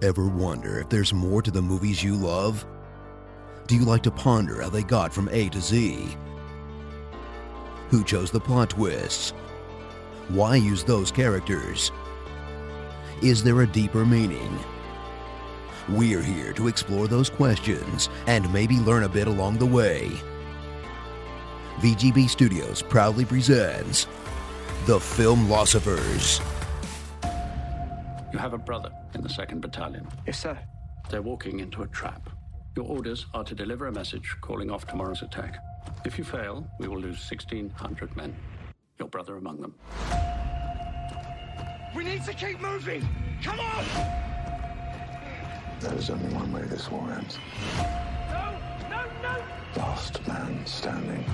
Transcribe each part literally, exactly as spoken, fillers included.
Ever wonder if there's more to the movies you love? Do you like to ponder how they got from A to Z? Who chose the plot twists? Why use those characters? Is there a deeper meaning? We're here to explore those questions and maybe learn a bit along the way. V G B Studios proudly presents The Filmlosophers. You have a brother in the second Battalion. Yes, sir. They're walking into a trap. Your orders are to deliver a message calling off tomorrow's attack. If you fail, we will lose sixteen hundred men. Your brother among them. We need to keep moving! Come on! There is only one way this war ends. No! No, no! Last man standing.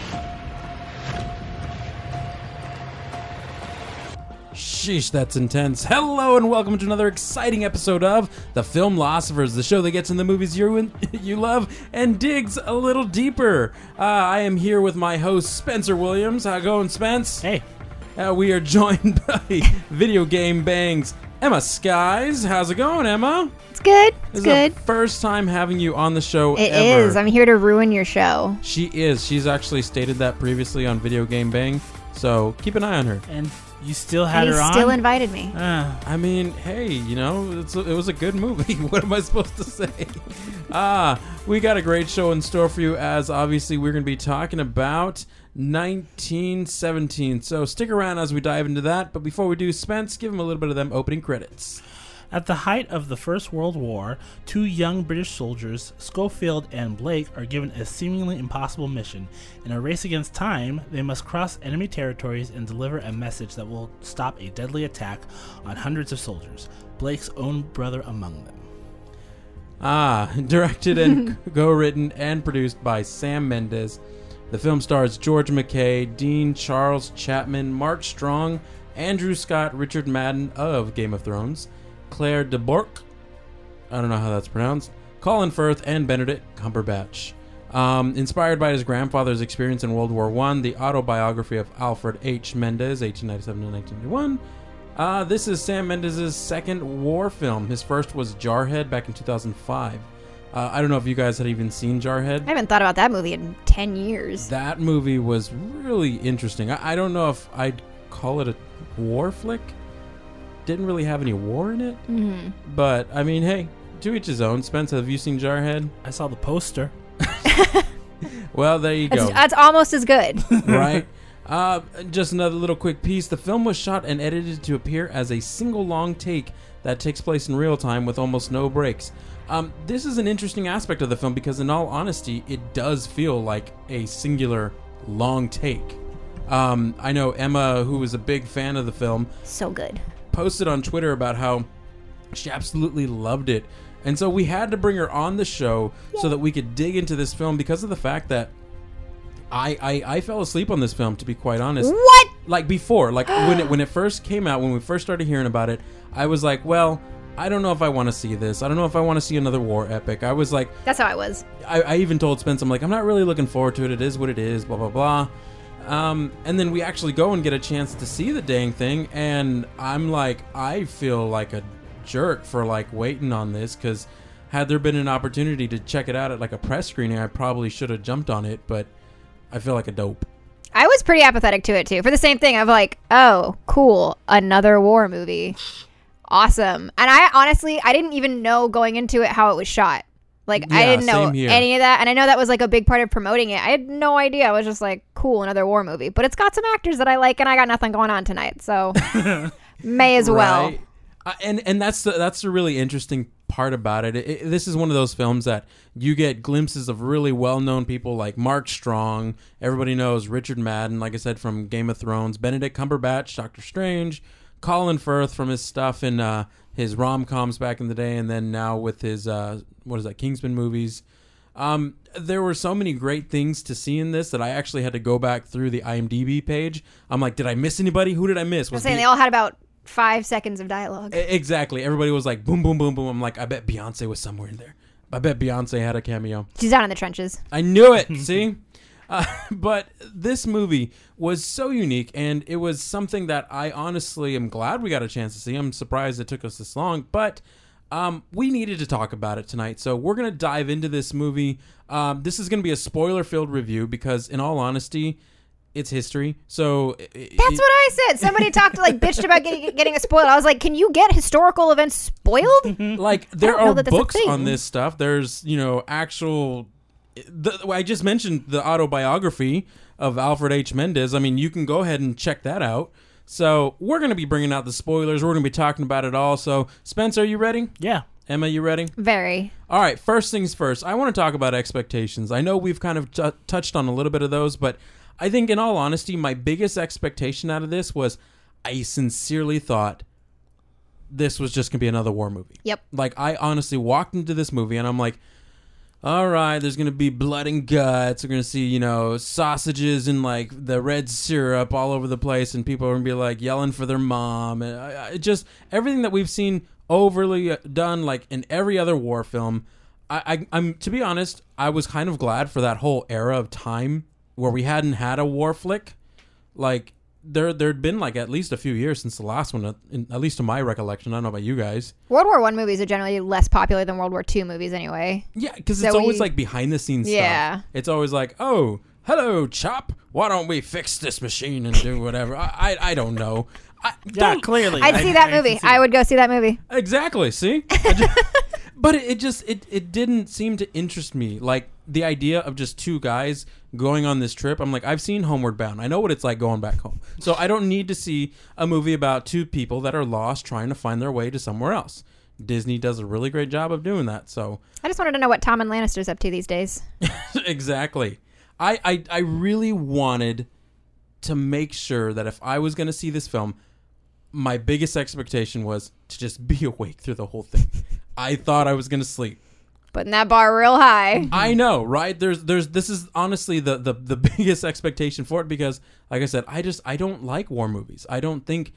Sheesh, that's intense. Hello and welcome to another exciting episode of The Filmlosophers, the show that gets in the movies you you love and digs a little deeper. Uh, I am here with my host, Spencer Williams. How going, Spence? Hey. Uh, we are joined by Video Game Bang's Emma Skies. How's it going, Emma? It's good. This It's good. is the first time having you on the show It ever. is. I'm here to ruin your show. She is. She's actually stated that previously on Video Game Bang, so keep an eye on her. And you still had And he her on? still invited me. Uh, I mean, hey, you know, it's a, it was a good movie. What am I supposed to say? Ah, we got a great show in store for you, as obviously we're going to be talking about nineteen seventeen. So stick around as we dive into that. But before we do, Spence, give him a little bit of them opening credits. at the height of the First World War, two young British soldiers, Schofield and Blake, are given a seemingly impossible mission. In a race against time, they must cross enemy territories and deliver a message that will stop a deadly attack on hundreds of soldiers, Blake's own brother among them. Ah, directed and co-written and produced by Sam Mendes. The film stars George McKay, Dean Charles Chapman, Mark Strong, Andrew Scott, Richard Madden of Game of Thrones, Claire de Bourque, I don't know how that's pronounced, Colin Firth, and Benedict Cumberbatch. Um, inspired by his grandfather's experience in World War One, the autobiography of Alfred H. Mendes, eighteen ninety-seven to nineteen ninety-one. Uh, this is Sam Mendes' second war film. His first was Jarhead back in two thousand five. Uh, I don't know if you guys had even seen Jarhead. I haven't thought about that movie in ten years. That movie was really interesting. I, I don't know if I'd call it a war flick. Didn't really have any war in it. Mm-hmm. But, I mean, hey, to each his own. Spence, have you seen Jarhead? I saw the poster. Well, there you go. That's, that's almost as good. Right? Uh, just another little quick piece. The film was shot and edited to appear as a single long take that takes place in real time with almost no breaks. Um, this is an interesting aspect of the film because, in all honesty, it does feel like a singular long take. Um, I know Emma, who was a big fan of the film, So good. posted on Twitter about how she absolutely loved it. And so we had to bring her on the show so that we could dig into this film because of the fact that I, I, I fell asleep on this film, to be quite honest. What? Like before, like when it when it first came out, when we first started hearing about it, I was like, well, I don't know if I want to see this. I don't know if I want to see another war epic. I was like, That's how I was. I, I even told Spence, I'm like, I'm not really looking forward to it. It is what it is, blah, blah, blah. Um, and then we actually go and get a chance to see the dang thing, and I'm like, I feel like a jerk for like waiting on this, because had there been an opportunity to check it out at like a press screening, I probably should have jumped on it, but I feel like a dope. I was pretty apathetic to it, too. For the same thing, I'm like, oh, cool. Another war movie. Awesome. And I honestly, I didn't even know going into it how it was shot. Like, I Yeah, didn't know same here. any of that. And I know that was like a big part of promoting it. I had no idea. I was just like, cool, another war movie. But it's got some actors that I like, and I got nothing going on tonight. So, may as well. Right. Uh, and and that's the, that's the really interesting part about it. It, it. This is one of those films that you get glimpses of really well-known people like Mark Strong. Everybody knows Richard Madden, like I said, from Game of Thrones. Benedict Cumberbatch, Doctor Strange. Colin Firth from his stuff in uh, his rom-coms back in the day, and then now with his, uh, what is that, Kingsman movies. Um, there were so many great things to see in this that I actually had to go back through the IMDb page. I'm like, did I miss anybody? Who did I miss? I was Was saying Be- they all had about five seconds of dialogue. E- Exactly. Everybody was like, boom, boom, boom, boom. I'm like, I bet Beyonce was somewhere in there. I bet Beyonce had a cameo. She's down in the trenches. I knew it. See? Uh, but this movie was so unique, and it was something that I honestly am glad we got a chance to see. I'm surprised it took us this long, but Um, we needed to talk about it tonight, so we're going to dive into this movie. Um, this is going to be a spoiler-filled review because, in all honesty, it's history. So That's what I said. Somebody talked like bitched about getting, getting it spoiled. I was like, can you get historical events spoiled? Like, there don't know are that that's a books thing. on this stuff. There's, you know, actual... The, I just mentioned the autobiography of Alfred H. Mendez. I mean, you can go ahead and check that out. So we're going to be bringing out the spoilers. We're going to be talking about it all. So, Spence, are you ready? Yeah. Emma, you ready? Very. All right, first things first. I want to talk about expectations. I know we've kind of t- touched on a little bit of those, but I think in all honesty, my biggest expectation out of this was I sincerely thought this was just going to be another war movie. Yep. Like, I honestly walked into this movie and I'm like, all right, there's going to be blood and guts. We're going to see, you know, sausages and, like, the red syrup all over the place, and people are going to be, like, yelling for their mom. And I, I, just everything that we've seen overly done, like, in every other war film. I, I, I'm to be honest, I was kind of glad for that whole era of time where we hadn't had a war flick. Like, there there'd been, like, at least a few years since the last one, in, at least to my recollection. I don't know about you guys. World War One movies are generally less popular than World War Two movies anyway. Yeah, because So it's always we- like behind the scenes Yeah. stuff. It's always like, oh, hello, Chop. Why don't we fix this machine and do whatever? I I, I don't know. I, Yeah, don't- clearly. I'd I- see that I can movie. see I it. would go see that movie. Exactly. See, I ju- but it, it just it it didn't seem to interest me. Like the idea of just two guys going on this trip. I'm like, I've seen Homeward Bound. I know what it's like going back home. So I don't need to see a movie about two people that are lost trying to find their way to somewhere else. Disney does a really great job of doing that. So I just wanted to know what Tom and Lannister's up to these days. exactly. I, I I really wanted to make sure that if I was going to see this film, my biggest expectation was to just be awake through the whole thing. I thought I was going to sleep. Putting that bar real high. I know, right? There's there's this is honestly the, the the biggest expectation for it because, like I said, I just I don't like war movies. I don't think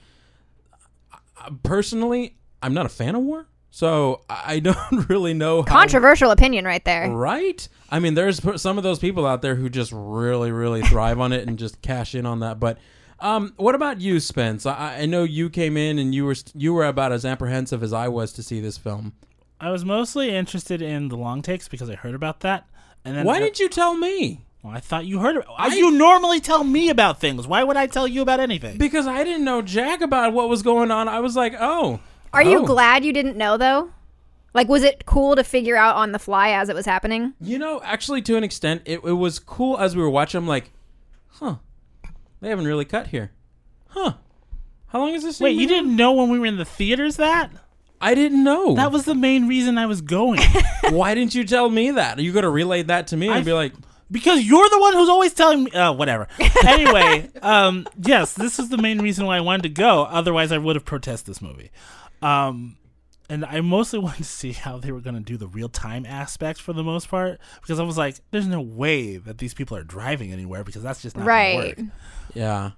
personally I'm not a fan of war, so I don't really know how. Controversial opinion right there. Right? I mean, there's p- some of those people out there who just really, really thrive on it and just cash in on that. But um, what about you, Spence? I, I know you came in and you were st- you were about as apprehensive as I was to see this film. I was mostly interested in the long takes because I heard about that. And then Why I, didn't you tell me? Well, I thought you heard it. I- You normally tell me about things. Why would I tell you about anything? Because I didn't know jack about what was going on. I was like, oh. Are you oh. glad you didn't know though? Like, was it cool to figure out on the fly as it was happening? You know, actually, to an extent, it, it was cool as we were watching. I'm like, huh, they haven't really cut here. Huh. How long is this? Wait, thing you been on? didn't know when we were in the theaters that? I didn't know. That was the main reason I was going. Why didn't you tell me that? Are you going to relay that to me and I- be like, Because you're the one who's always telling me. Uh, whatever. Anyway, um, yes, this is the main reason why I wanted to go. Otherwise, I would have protested this movie. Um, and I mostly wanted to see how they were going to do the real time aspect for the most part. Because I was like, there's no way that these people are driving anywhere because that's just not Right. going to work. yeah,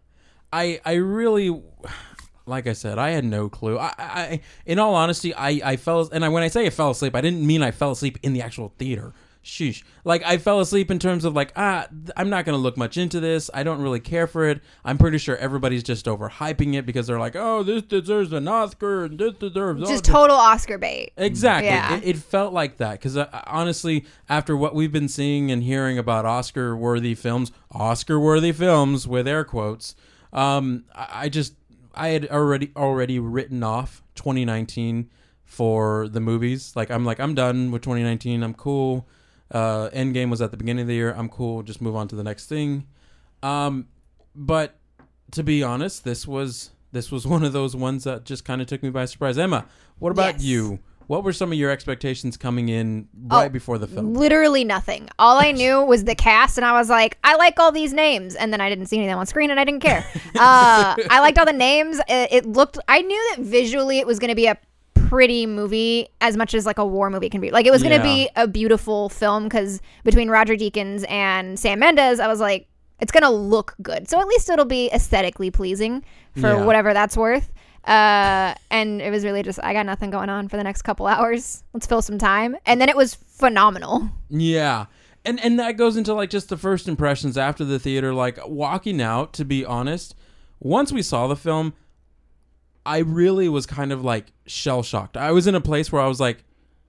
I I really, like I said, I had no clue. I, I in all honesty, I I fell and I when I say I fell asleep, I didn't mean I fell asleep in the actual theater. Sheesh. Like, I fell asleep in terms of, like, ah, th- I'm not going to look much into this. I don't really care for it. I'm pretty sure everybody's just overhyping it because they're like, oh, this deserves an Oscar and this deserves Just Oscar. total Oscar bait. Exactly. Yeah. It, it felt like that because, uh, honestly, after what we've been seeing and hearing about Oscar-worthy films, Oscar-worthy films with air quotes, um, I, I just, I had already already written off twenty nineteen for the movies. Like, I'm like, I'm done with twenty nineteen. I'm cool. Uh, Endgame was at the beginning of the year. I'm cool. Just move on to the next thing. Um, but to be honest, this was this was one of those ones that just kind of took me by surprise. Emma, what about Yes. you? What were some of your expectations coming in right Oh, before the film? Literally nothing. All I knew was the cast, and I was like, I like all these names. And then I didn't see any of them on screen, and I didn't care. uh, I liked all the names. It, it looked, I knew that visually it was going to be a pretty movie as much as like a war movie can be. Like, it was going to Yeah. be a beautiful film because between Roger Deakins and Sam Mendes, I was like, it's going to look good. So at least it'll be aesthetically pleasing for Yeah. whatever that's worth. Uh, and it was really just, I got nothing going on for the next couple hours. Let's fill some time. And then it was phenomenal. Yeah. And and that goes into like just the first impressions after the theater, like walking out, to be honest, once we saw the film, I really was kind of like shell shocked. I was in a place where I was like,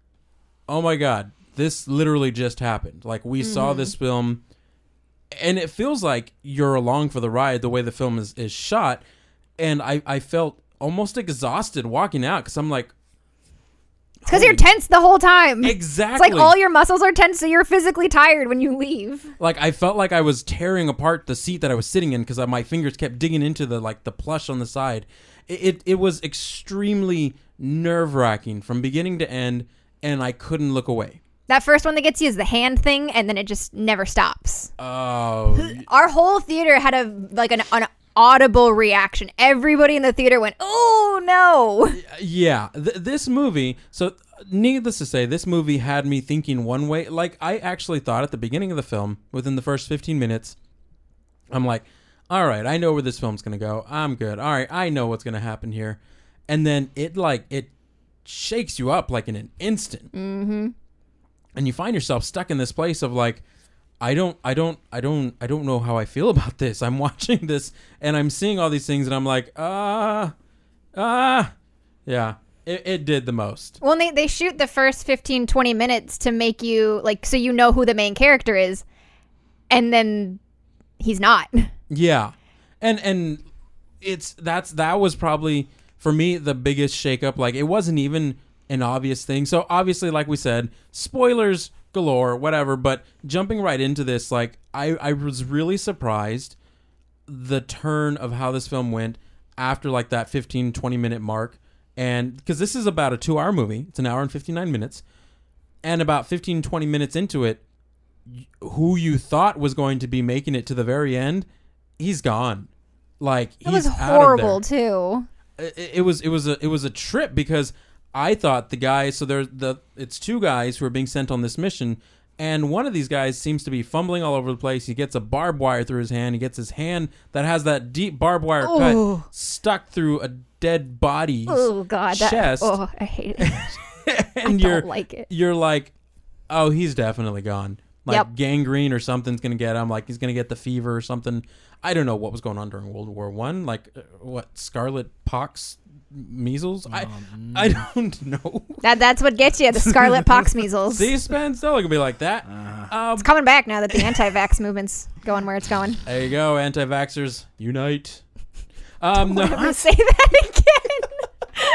oh my God, this literally just happened. Like we mm-hmm. saw this film and it feels like you're along for the ride the way the film is, is shot. And I, I felt almost exhausted walking out because I'm like, it's because you're tense the whole time. Exactly. It's like all your muscles are tense, so you're physically tired when you leave. Like I felt like I was tearing apart the seat that I was sitting in because my fingers kept digging into the like the plush on the side. It it, it was extremely nerve wracking from beginning to end, and I couldn't look away. That first one that gets you is the hand thing, and then it just never stops. Oh. Our whole theater had a like an, an audible reaction. Everybody in the theater went, "Oh no!" Yeah, th- this movie. So, needless to say, this movie had me thinking one way. Like, I actually thought at the beginning of the film, within the first fifteen minutes, I'm like, "All right, I know where this film's gonna go. I'm good. All right, I know what's gonna happen here." And then it like it shakes you up like in an instant, mm-hmm. and you find yourself stuck in this place of like, I don't, I don't, I don't, I don't know how I feel about this. I'm watching this and I'm seeing all these things and I'm like, ah, uh, ah, uh, yeah, it, it did the most. Well, they, they shoot the first fifteen, twenty minutes to make you like, so you know who the main character is. And then he's not. Yeah. And, and it's, that's, that was probably for me, the biggest shakeup. Like it wasn't even an obvious thing. So obviously, like we said, spoilers galore, whatever, but jumping right into this, like I, I was really surprised the turn of how this film went after like that fifteen, twenty minute mark. And because this is about a two hour movie, it's an hour and fifty-nine minutes, and about fifteen, twenty minutes into it, who you thought was going to be making it to the very end, he's gone. Like it he's was horrible too. It, it was it was a it was a trip because I thought the guy, so there's the it's two guys who are being sent on this mission, and one of these guys seems to be fumbling all over the place. He gets a barbed wire through his hand. He gets his hand that has that deep barbed wire Ooh. cut stuck through a dead body's oh God, that, chest. Oh, I hate it. And I you're don't like it. You're like, oh, he's definitely gone. Like yep. gangrene or something's gonna get him. Like he's gonna get the fever or something. I don't know what was going on during World War One. Like uh, what scarlet pox. Measles? I Um, I don't know. That that's what gets you, the scarlet pox measles. See, Spence, still gonna be like that. Uh, Um, It's coming back now that the anti-vax movement's going where it's going. there you go, anti-vaxxers unite. Um, no, Never say that again.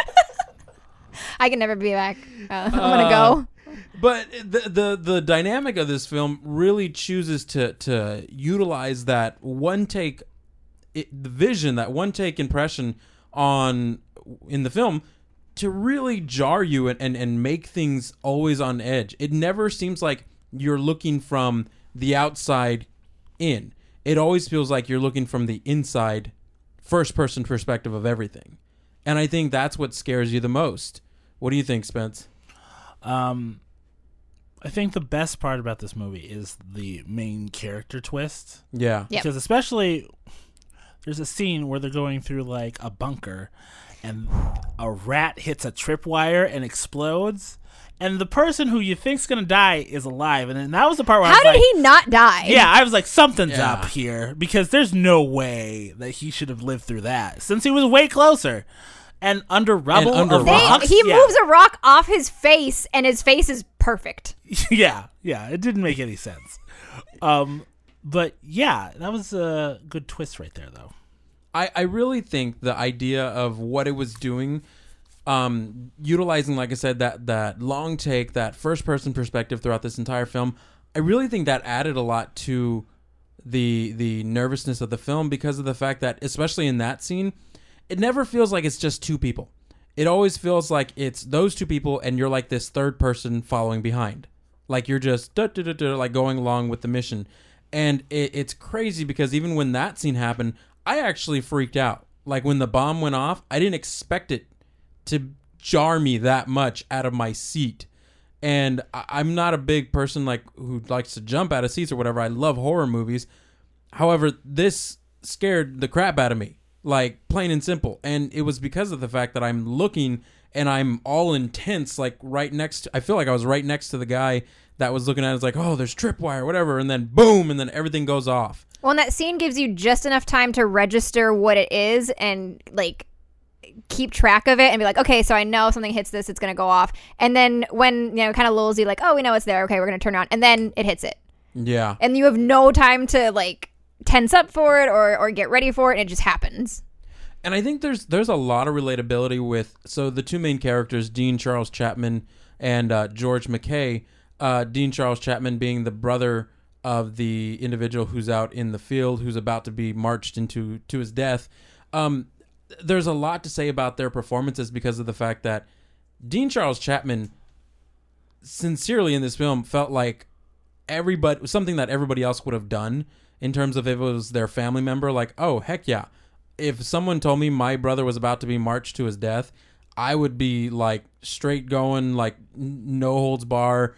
I can never be back. Uh, I'm gonna go. but the the the dynamic of this film really chooses to to utilize that one take, it, the vision, that one take impression on in the film to really jar you and, and, and make things always on edge. It never seems like you're looking from the outside in. It always feels like you're looking from the inside, first person perspective of everything. And I think that's what scares you the most. What do you think, Spence? Um, I think the best part about this movie is the main character twist. Yeah. Yep. Because especially there's a scene where they're going through like a bunker and a rat hits a tripwire and explodes. And the person who you think's going to die is alive. And then that was the part where I How was did like, he not die? yeah, I was like, something's Yeah. up here because there's no way that he should have lived through that since he was way closer. And under rubble, under of They, rocks, he yeah. moves a rock off his face, and his face is perfect. yeah, yeah, it didn't make any sense. Um, but yeah, that was a good twist right there, though. I, I really think the idea of what it was doing, um, utilizing, like I said, that, that long take, that first person perspective throughout this entire film, I really think that added a lot to the the nervousness of the film because of the fact that, especially in that scene, it never feels like it's just two people. It always feels like it's those two people and you're like this third person following behind. Like you're just duh, duh, duh, duh, like going along with the mission. And it, it's crazy because even when that scene happened, I actually freaked out. Like when the bomb went off, I didn't expect it to jar me that much out of my seat. And I, I'm not a big person like who likes to jump out of seats or whatever. I love horror movies. However, this scared the crap out of me. Like, plain and simple. And it was because of the fact that I'm looking and I'm all intense, like right next to, I feel like I was right next to the guy that was looking at it. It's like, oh, there's tripwire, whatever. And then boom, and then everything goes off. Well, and that scene gives you just enough time to register what it is and, like, keep track of it and be like, okay, so I know if something hits this, it's going to go off. And then when, you know, kind of lulls you like, oh, we know it's there. Okay, we're going to turn on. And then it hits it. Yeah. And you have no time to like tense up for it or, or get ready for it. And it just happens. And I think there's there's a lot of relatability with, so the two main characters, Dean Charles Chapman and uh, George McKay. Uh, Dean Charles Chapman being the brother of the individual who's out in the field, who's about to be marched into to his death. Um, there's a lot to say about their performances because of the fact that Dean Charles Chapman, sincerely in this film, felt like everybody, something that everybody else would have done in terms of if it was their family member. Like, oh, heck yeah. If someone told me my brother was about to be marched to his death, I would be like straight going, like no holds bar,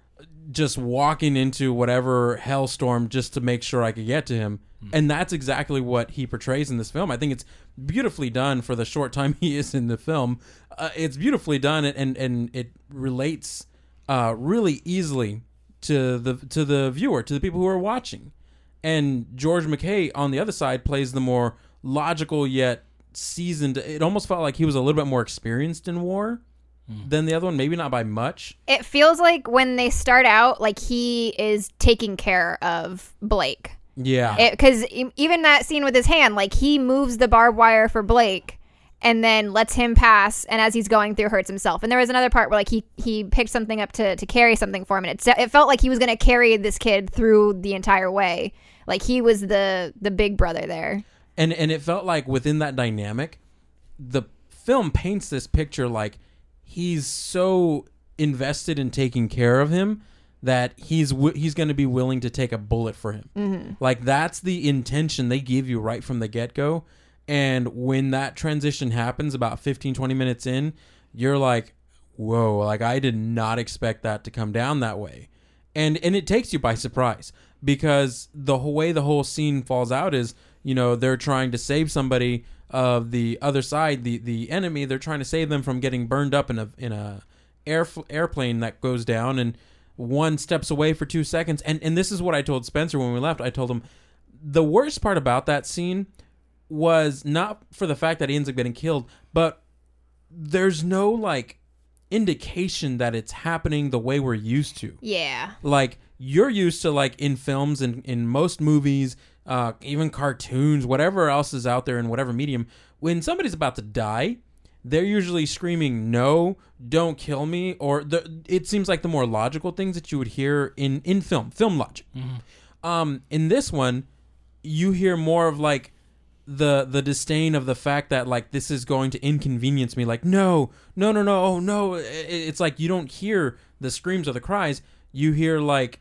just walking into whatever hellstorm just to make sure I could get to him. Mm. And that's exactly what he portrays in this film. I think it's beautifully done for the short time he is in the film. Uh, it's beautifully done, and, and it relates uh, really easily to the to the viewer, to the people who are watching. And George McKay, on the other side, plays the more logical yet seasoned. It almost felt like he was a little bit more experienced in war mm. than the other one, maybe not by much. It feels like when they start out, like he is taking care of Blake. Yeah. Because even that scene with his hand, like he moves the barbed wire for Blake and then lets him pass, and as he's going through hurts himself. And there was another part where like he, he picked something up to, to carry something for him, and it, it felt like he was going to carry this kid through the entire way. Like he was the the big brother there. And and it felt like within that dynamic, the film paints this picture like he's so invested in taking care of him that he's w- he's going to be willing to take a bullet for him. Mm-hmm. Like that's the intention they give you right from the get-go. And when that transition happens about fifteen, twenty minutes in, you're like, whoa, like I did not expect that to come down that way. And and it takes you by surprise because the whole way the whole scene falls out is, you know, they're trying to save somebody of the other side, the, the enemy. They're trying to save them from getting burned up in a in a air, airplane that goes down, and one steps away for two seconds. And and this is what I told Spencer when we left. I told him the worst part about that scene was not for the fact that he ends up getting killed, but there's no like indication that it's happening the way we're used to. Yeah. Like you're used to, like in films and in most movies, uh, even cartoons, whatever else is out there in whatever medium, when somebody's about to die, they're usually screaming, no, don't kill me. Or the, it seems like the more logical things that you would hear in, in film, film logic. Mm-hmm. Um, in this one, you hear more of like the the disdain of the fact that like this is going to inconvenience me. Like, no, no, no, no, oh, no. It's like you don't hear the screams or the cries. You hear like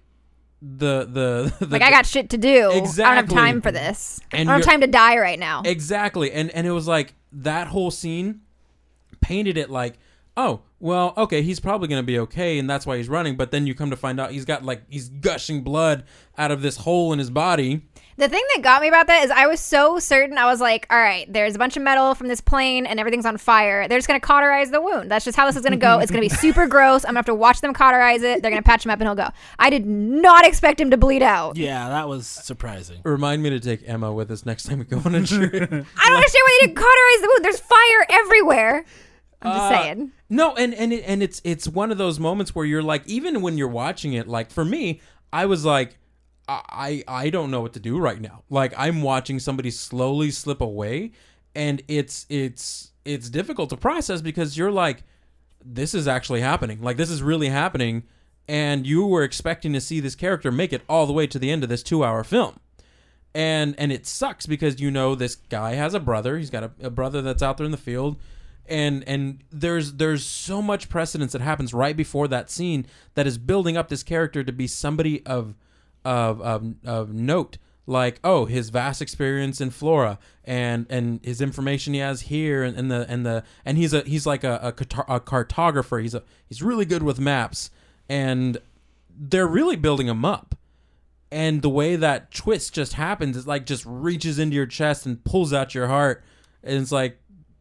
the the, the like I got shit to do. Exactly. I don't have time for this. And I don't have time to die right now. Exactly. And and it was like that whole scene painted it like, oh, well, okay, he's probably going to be okay, and that's why he's running. But then you come to find out he's got like he's gushing blood out of this hole in his body. The thing that got me about that is I was so certain. I was like, all right, there's a bunch of metal from this plane and everything's on fire. They're just going to cauterize the wound. That's just how this is going to go. It's going to be super gross. I'm going to have to watch them cauterize it. They're going to patch him up and he'll go. I did not expect him to bleed out. Yeah, that was surprising. Remind me to take Emma with us next time we go on a trip. I don't understand why they didn't cauterize the wound. There's fire everywhere. I'm just uh, saying. No, and and it, and it's it's one of those moments where you're like, even when you're watching it, like for me, I was like, I I don't know what to do right now. Like I'm watching somebody slowly slip away, and it's it's it's difficult to process because you're like, this is actually happening. Like this is really happening, and you were expecting to see this character make it all the way to the end of this two-hour film. And and it sucks because you know this guy has a brother. He's got a, a brother that's out there in the field. And and there's there's so much precedence that happens right before that scene that is building up this character to be somebody of of of, of note, like, oh, his vast experience in Flora and and his information he has here, and, and the and the and he's a he's like a, a, a cartographer. He's a he's really good with maps, and they're really building him up. And the way that twist just happens is like just reaches into your chest and pulls out your heart, and it's like,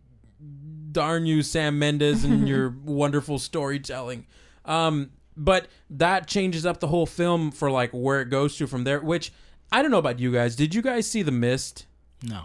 darn you, Sam Mendes, and your wonderful storytelling. Um, but that changes up the whole film for like where it goes to from there, which I don't know about you guys. Did you guys see The Mist? No.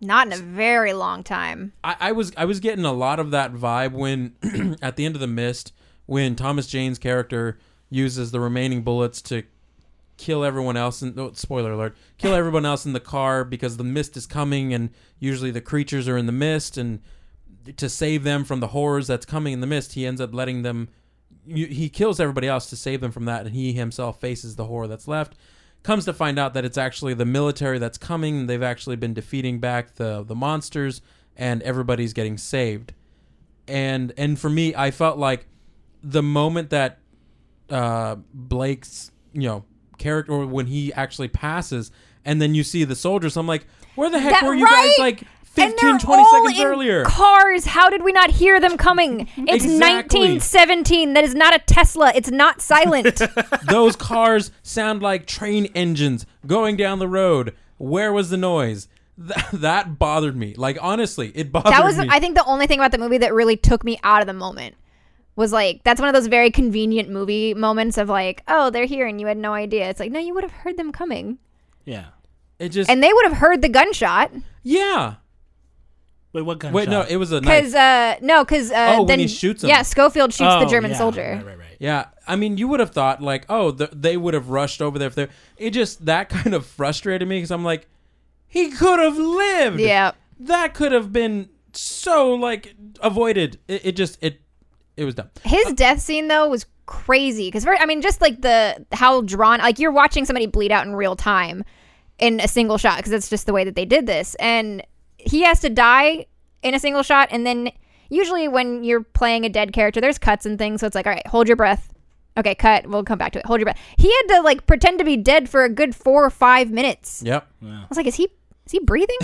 Not in a very long time. I, I was I was getting a lot of that vibe when at the end of The Mist, when Thomas Jane's character uses the remaining bullets to kill everyone else. In, oh, spoiler alert! Kill everyone else in the car because the mist is coming, and usually the creatures are in the mist, and to save them from the horrors that's coming in the mist, he ends up letting them. He kills everybody else to save them from that, and he himself faces the horror that's left. Comes to find out that it's actually the military that's coming. They've actually been defeating back the the monsters, and everybody's getting saved. And and for me, I felt like the moment that uh, Blake's you know character, or when he actually passes, and then you see the soldiers, I'm like, where the heck That- were you right? guys like And fifteen, they're twenty all seconds in earlier? Cars. How did we not hear them coming? It's Exactly. nineteen seventeen. That is not a Tesla. It's not silent. Those cars sound like train engines going down the road. Where was the noise? Th- that bothered me. Like, honestly, it bothered That was, me. I think, the only thing about the movie that really took me out of the moment. Was like, that's one of those very convenient movie moments of like, oh, they're here and you had no idea. It's like, no, you would have heard them coming. Yeah. it just, And they would have heard the gunshot. yeah. Wait, what gunshot? Wait, no, it was a knife. Because, uh, no, because, uh, Oh, when then, he shoots him. yeah, Schofield shoots Oh, the German yeah, soldier. Right, right, right. Yeah, I mean, you would have thought like, oh, th- they would have rushed over there if they. It just that kind of frustrated me because I'm like, he could have lived. Yeah. that could have been so like avoided. It, it just it it was dumb. His death scene though was crazy because I mean, just like the how drawn, like you're watching somebody bleed out in real time in a single shot because that's just the way that they did this, and he has to die in a single shot, and then usually when you're playing a dead character, there's cuts and things, so it's like, all right, hold your breath. Okay, cut. We'll come back to it. Hold your breath. He had to like pretend to be dead for a good four or five minutes. Yep. I was like, is he is he breathing?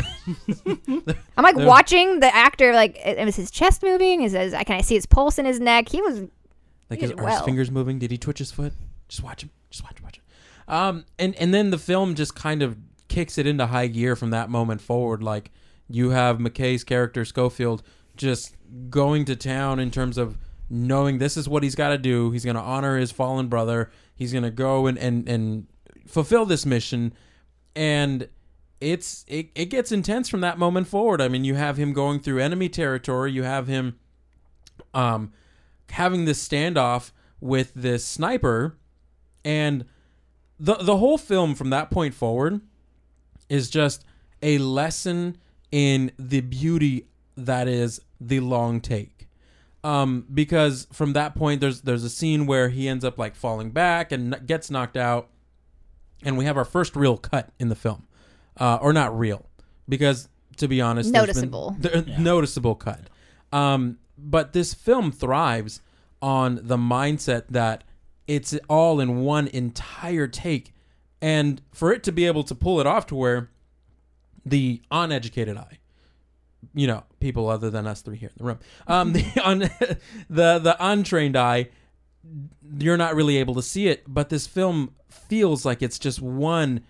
I'm like watching the actor, like, is his chest moving? Is his, can I see his pulse in his neck? He was Like, He his, did are his well. fingers moving? Did he twitch his foot? Just watch him. Just watch him. Watch him. Um, and and then the film just kind of kicks it into high gear from that moment forward. Like, you have McKay's character Schofield just going to town in terms of knowing this is what he's got to do. He's going to honor his fallen brother. He's going to go and, and, and fulfill this mission. And it's it, it gets intense from that moment forward. I mean, you have him going through enemy territory. You have him um, having this standoff with this sniper. And the the whole film from that point forward is just a lesson in the beauty that is the long take. Um, because from that point, there's there's a scene where he ends up like falling back and n- gets knocked out, and we have our first real cut in the film, uh, or not real, because to be honest, there's been- Noticeable. there- noticeable cut. Um, but this film thrives on the mindset that it's all in one entire take, and for it to be able to pull it off to where the uneducated eye, you know, people other than us three here in the room, um, the un, the the untrained eye, you're not really able to see it. But this film feels like it's just one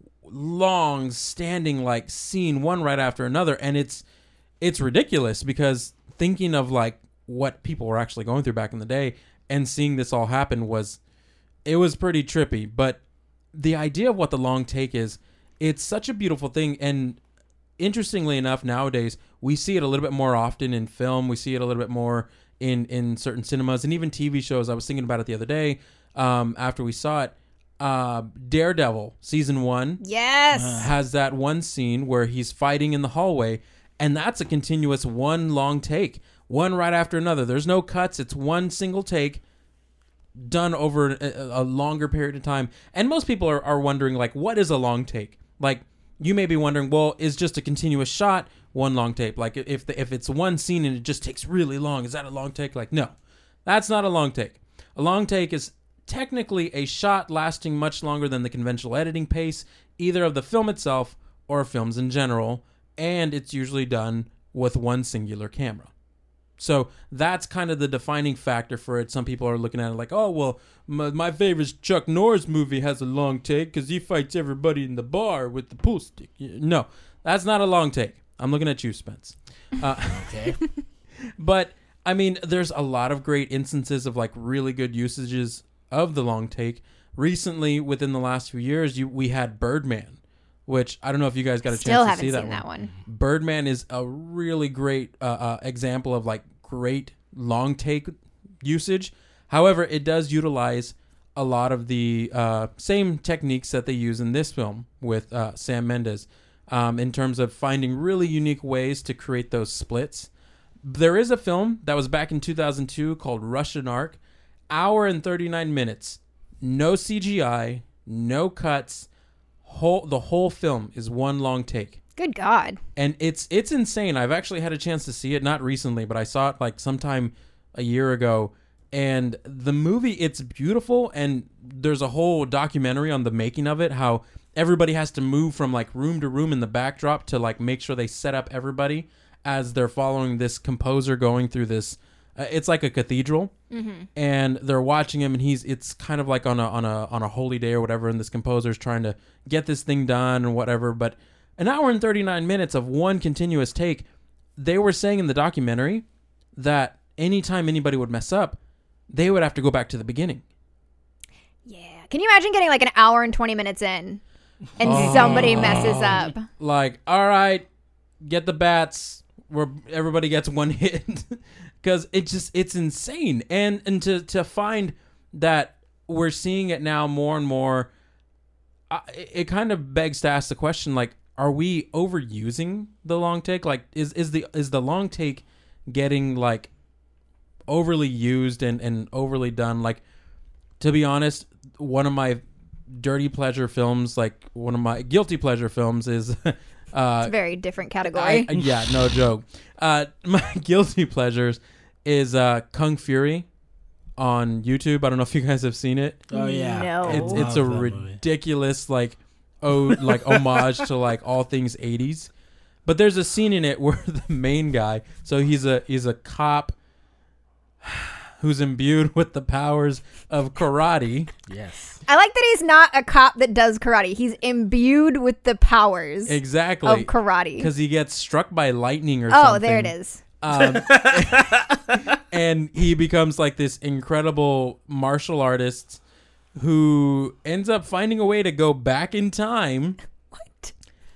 long standing like scene, one right after another, and it's it's ridiculous because thinking of like what people were actually going through back in the day and seeing this all happen was it was pretty trippy. But the idea of what the long take is, it's such a beautiful thing. And interestingly enough, nowadays we see it a little bit more often in film. We see it a little bit more in, in certain cinemas and even T V shows. I was thinking about it the other day um, after we saw it. Uh, Daredevil season one yes. has that one scene where he's fighting in the hallway, and that's a continuous one long take, one right after another. There's no cuts. It's one single take done over a, a longer period of time. And most people are, are wondering, like, what is a long take? Like, you may be wondering, well, is just a continuous shot one long take? Like, if the, if it's one scene and it just takes really long, is that a long take? Like, no, that's not a long take. A long take is technically a shot lasting much longer than the conventional editing pace, either of the film itself or films in general, and it's usually done with one singular camera. So that's kind of the defining factor for it. Some people are looking at it like, oh, well, my, my favorite Chuck Norris movie has a long take because he fights everybody in the bar with the pool stick. No, that's not a long take. I'm looking at you, Spence. Uh, Okay. but, I mean, there's a lot of great instances of, like, really good usages of the long take. Recently, within the last few years, you we had Birdman which I don't know if you guys got a Still chance to haven't see seen that that one. one. Birdman is a really great uh, uh, example of like great long take usage. However, it does utilize a lot of the uh, same techniques that they use in this film with uh, Sam Mendes um, in terms of finding really unique ways to create those splits. There is a film that was back in two thousand two called Russian Ark, hour and thirty-nine minutes, no C G I, no cuts. Whole the whole film is one long take. Good God. And it's it's insane. I've actually had a chance to see it, not recently, but I saw it like sometime a year ago. And the movie, it's beautiful, and there's a whole documentary on the making of it, how everybody has to move from like room to room in the backdrop to like make sure they set up everybody as they're following this composer going through this. Uh, it's like a cathedral, mm-hmm. and they're watching him, and he's it's kind of like on a on a on a holy day or whatever, and this composer's trying to get this thing done and whatever. But an hour and thirty-nine minutes of one continuous take. They were saying in the documentary that anytime anybody would mess up, they would have to go back to the beginning. Yeah. Can you imagine getting like an hour and twenty minutes in and Oh. somebody messes up? Like, all right, get the bats where everybody gets one hit. Because it just, it's insane. And and to, to find that we're seeing it now more and more, uh, it, it kind of begs to ask the question, like, are we overusing the long take? Like, is, is the is the long take getting, like, overly used and, and overly done? Like, to be honest, one of my dirty pleasure films, like, one of my guilty pleasure films is... Uh, It's a very different category. I, yeah, no joke. Uh, my guilty pleasures is uh, Kung Fury on YouTube. I don't know if you guys have seen it. Oh yeah, No. It's Love it's a that movie. ridiculous like oh like homage to like all things eighties. But there's a scene in it where the main guy, so he's a he's a cop who's imbued with the powers of karate. Yes. I like that he's not a cop that does karate. He's imbued with the powers Exactly. of karate. Because he gets struck by lightning or Oh, something. there it is. Um, and he becomes like this incredible martial artist who ends up finding a way to go back in time What?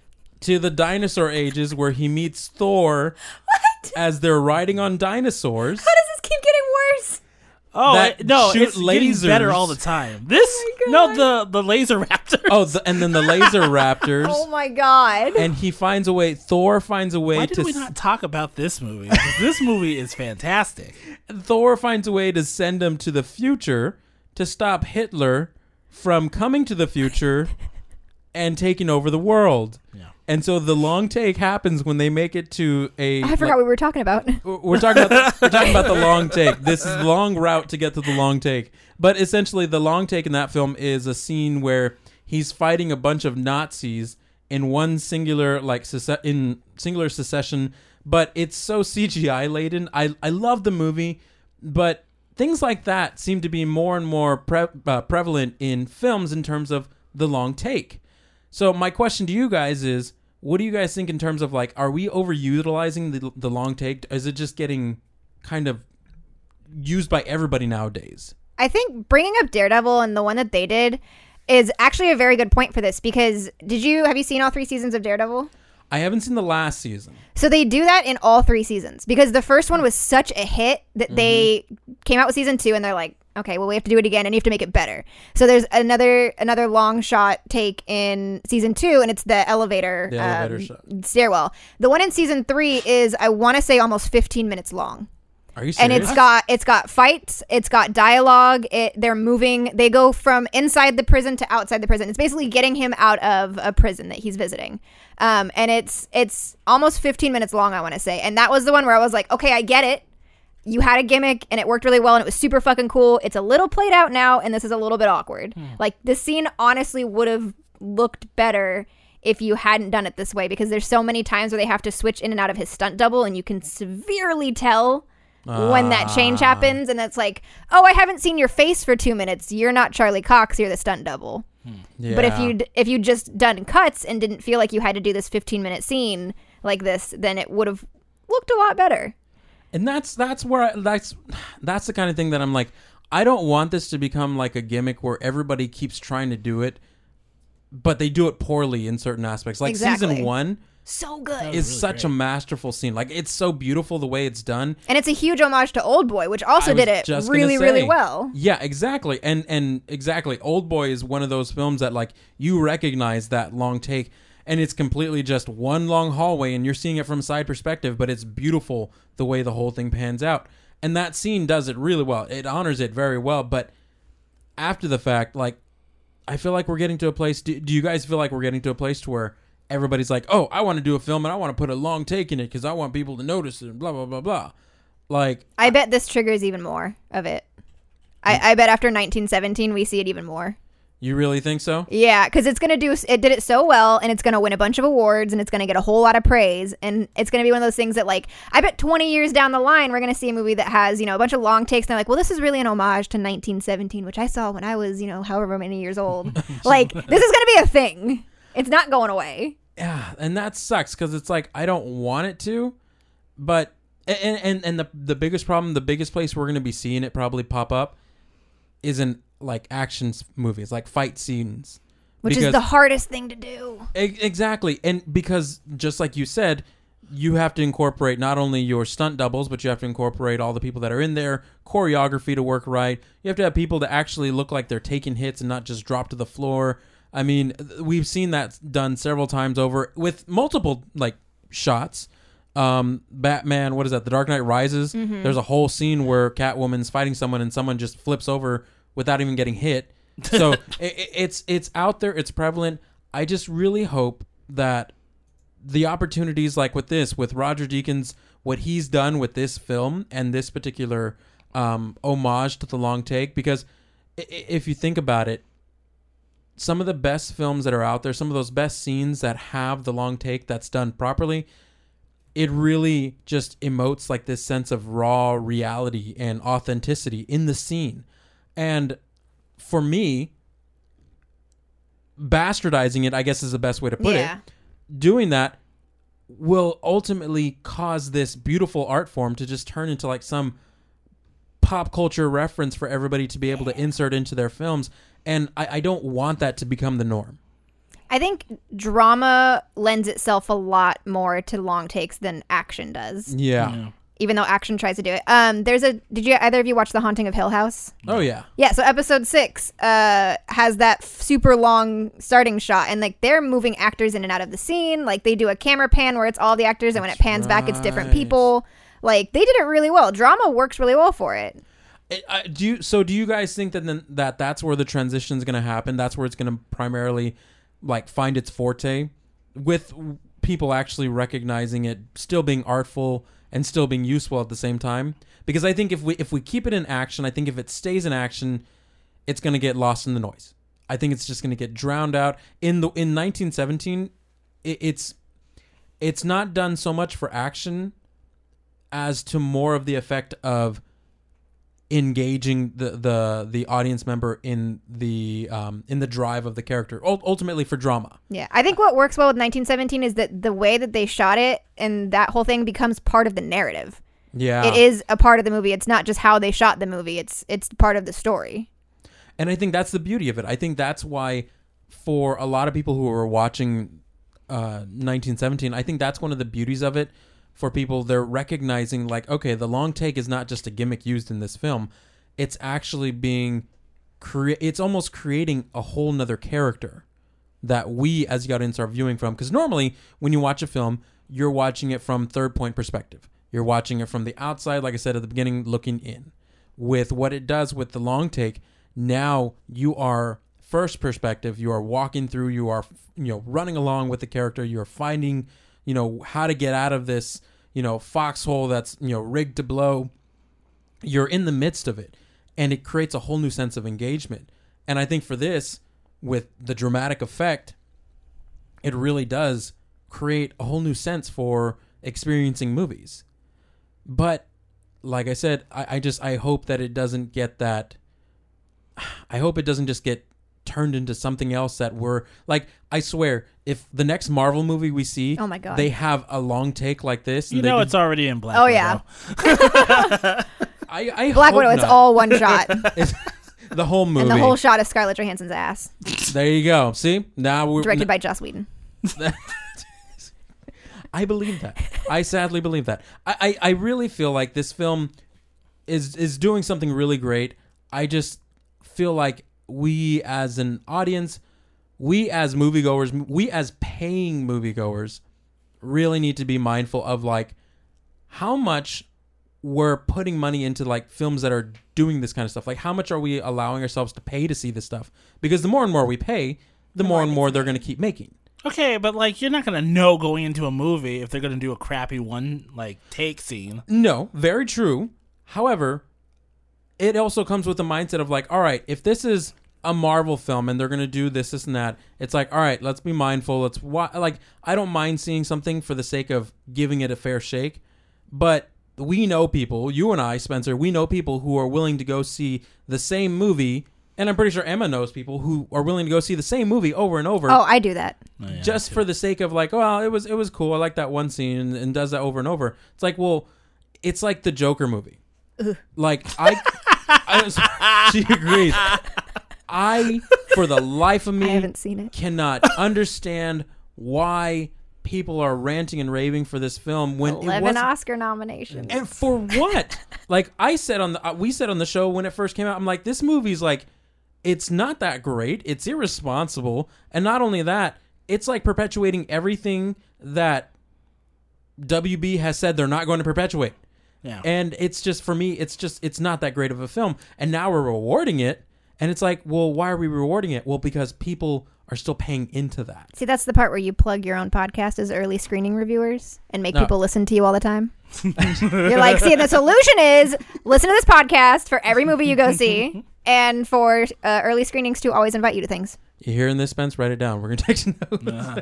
to the dinosaur ages where he meets Thor What? as they're riding on dinosaurs. How does this keep getting worse? Oh That it- no, shoot it's getting better lasers. all the time. This Oh my no the the laser raptor. Oh, the, and then the laser raptors. Oh my God. And he finds a way, Thor finds a way Why to did we s- not talk about this movie? 'Cause this movie is fantastic. Thor finds a way to send him to the future to stop Hitler from coming to the future and taking over the world. Yeah. And so the long take happens when they make it to a. I forgot like- what we were talking about. we're talking about we're talking about the long take. This is the long route to get to the long take. But essentially, the long take in that film is a scene where he's fighting a bunch of Nazis in one singular like sece- in singular secession. But it's so C G I laden. I I love the movie, but things like that seem to be more and more pre- uh, prevalent in films in terms of the long take. So my question to you guys is, what do you guys think in terms of like, are we overutilizing the the long take? Is it just getting kind of used by everybody nowadays? I think bringing up Daredevil and the one that they did is actually a very good point for this because did you have you seen all three seasons of Daredevil? I haven't seen the last season. So they do that in all three seasons because the first one was such a hit that Mm-hmm. they came out with season two and they're like, okay, well we have to do it again and you have to make it better. So there's another another long shot take in season two and it's the elevator, The elevator um, shot. stairwell. The one in season three is I want to say almost fifteen minutes long. Are you serious? And it's got it's got fights, it's got dialogue. It they're moving. They go from inside the prison to outside the prison. It's basically getting him out of a prison that he's visiting. Um, and it's it's almost fifteen minutes long, I want to say. And that was the one where I was like, okay, I get it. You had a gimmick and it worked really well and it was super fucking cool. It's a little played out now and this is a little bit awkward. Hmm. Like this scene honestly would have looked better if you hadn't done it this way because there's so many times where they have to switch in and out of his stunt double and you can severely tell when that change Ah. happens and it's like, oh, I haven't seen your face for two minutes. You're not Charlie Cox. You're the stunt double. Yeah. But if you if you just done cuts and didn't feel like you had to do this fifteen minute scene like this, then it would have looked a lot better. And that's that's where I, that's that's the kind of thing that I'm like, I don't want this to become like a gimmick where everybody keeps trying to do it but they do it poorly in certain aspects. Like Exactly. season one So good. is really such a great. masterful scene. Like it's so beautiful the way it's done. And it's a huge homage to Old Boy, which also I was did it just gonna really, really say. well. Yeah, exactly. And and exactly. Old Boy is one of those films that like you recognize that long take, and it's completely just one long hallway and you're seeing it from a side perspective, but it's beautiful the way the whole thing pans out. And that scene does it really well. It honors it very well, but after the fact, like I feel like we're getting to a place do, do you guys feel like we're getting to a place to where everybody's like, "Oh, I want to do a film and I want to put a long take in it cuz I want people to notice it," and blah blah blah blah. Like I bet this triggers even more of it. I, I bet after nineteen seventeen we see it even more. you really think so? Yeah, because it's gonna do. It did it so well, and it's gonna win a bunch of awards, and it's gonna get a whole lot of praise, and it's gonna be one of those things that, like, I bet twenty years down the line, we're gonna see a movie that has, you know, a bunch of long takes, and they're like, well, this is really an homage to nineteen seventeen, which I saw when I was, you know, however many years old. Like, this is gonna be a thing. It's not going away. Yeah, and that sucks because it's like I don't want it to, but and and and the the biggest problem, the biggest place we're gonna be seeing it probably pop up, is in like action s- movies, like fight scenes, Which Because- is the hardest thing to do. E- exactly, and because just like you said, you have to incorporate not only your stunt doubles, but you have to incorporate all the people that are in there, choreography to work right. You have to have people to actually look like they're taking hits and not just drop to the floor. I mean, th- we've seen that done several times over with multiple like shots. Um, Batman, what is that? The Dark Knight Rises. There's a whole scene where Catwoman's fighting someone and someone just flips over without even getting hit. So it, it's it's out there. It's prevalent. I just really hope that the opportunities like with this, with Roger Deakins, what he's done with this film and this particular um, homage to the long take, because i- i- if you think about it, some of the best films that are out there, some of those best scenes that have the long take that's done properly, it really just emotes like this sense of raw reality and authenticity in the scene. And for me, bastardizing it, I guess is the best way to put Yeah. it, doing that will ultimately cause this beautiful art form to just turn into like some pop culture reference for everybody to be able to insert into their films. And I, I don't want that to become the norm. I think drama lends itself a lot more to long takes than action does. Yeah. Yeah. Even though action tries to do it. Um, there's a. Did you either of you watch The Haunting of Hill House? Oh, yeah. Yeah. So episode six uh has that f- super long starting shot, and like they're moving actors in and out of the scene. Like they do a camera pan where it's all the actors, and when it That's pans back, it's different right. people. Like they did it really well. Drama works really well for it. It, uh, do you, so do you guys think that then, that that's where the transition is going to happen? That's where it's going to primarily like find its forte, with people actually recognizing it, still being artful and still being useful at the same time? Because I think if we if we keep it in action, I think if it stays in action, it's going to get lost in the noise. I think it's just going to get drowned out. In the in nineteen seventeen, it, it's it's not done so much for action as to more of the effect of engaging the, the the audience member in the um in the drive of the character, ul- ultimately for drama. Yeah, I think what works well with nineteen seventeen is that the way that they shot it and that whole thing becomes part of the narrative. Yeah, It is a part of the movie. It's not just how they shot the movie. It's it's part of the story. and I think that's the beauty of it. I think that's why for a lot of people who are watching uh nineteen seventeen, I think that's one of the beauties of it. For people, they're recognizing like, okay, the long take is not just a gimmick used in this film. It's actually being crea- it's almost creating a whole nother character that we as the audience are viewing from. Because normally when you watch a film, you're watching it from third point perspective. You're watching it from the outside, like I said at the beginning, looking in. With what it does with the long take, now you are first perspective. You are walking through, you are, you know, running along with the character. You're finding, you know, how to get out of this, you know, foxhole that's, you know, rigged to blow. You're in the midst of it, and it creates a whole new sense of engagement. And I think for this, with the dramatic effect, it really does create a whole new sense for experiencing movies. But like I said, I, I just I hope that it doesn't get that. I hope it doesn't just get turned into something else that we're like. I swear, if the next Marvel movie we see, Oh my God. they have a long take like this, You and they know do- it's already in Black Oh, Widow. yeah. I, I Black hope Widow, it's not. all one shot. It's- The whole movie. And the whole shot of Scarlett Johansson's ass. There you go. See? Now we're Directed by Joss Whedon. I believe that. I sadly believe that. I, I, I really feel like this film is is doing something really great. I just feel like we as an audience, we as moviegoers, we as paying moviegoers really need to be mindful of like how much we're putting money into like films that are doing this kind of stuff. Like how much are we allowing ourselves to pay to see this stuff? Because the more and more we pay, the more and more they're going to keep making. Okay, but like you're not gonna know going into a movie if they're gonna do a crappy one like take scene. No, very true. However, it also comes with the mindset of like, all right, if this is a Marvel film and they're gonna do this, this, and that, it's like, all right, let's be mindful. Let's wa- like, I don't mind seeing something for the sake of giving it a fair shake, but we know people, you and I, Spencer, we know people who are willing to go see the same movie. And I'm pretty sure Emma knows people who are willing to go see the same movie over and over. Oh, I do that. Oh, yeah, just for the sake of like, well, it was it was cool. I like that one scene, and, and does that over and over. It's like, well, it's like the Joker movie. Ugh. Like I, I was, she agrees. I, for the life of me, I haven't seen it. Cannot understand why people are ranting and raving for this film when eleven it wasn't, Oscar nominations. and for what? Like I said on the, uh, we said on the show when it first came out, I'm like, this movie's like, it's not that great. It's irresponsible. And not only that, it's like perpetuating everything that W B has said they're not going to perpetuate. Yeah. And it's just, for me, it's just, it's not that great of a film. And now we're rewarding it. And it's like, well, why are we rewarding it? Well, because people are still paying into that. See, that's the part where you plug your own podcast as early screening reviewers and make No. people listen to you all the time. You're like, see, the solution is listen to this podcast for every movie you go see, and for uh, early screenings to always invite you to things. You hearing this, Spence? Write it down. We're going to take some notes. Uh-huh.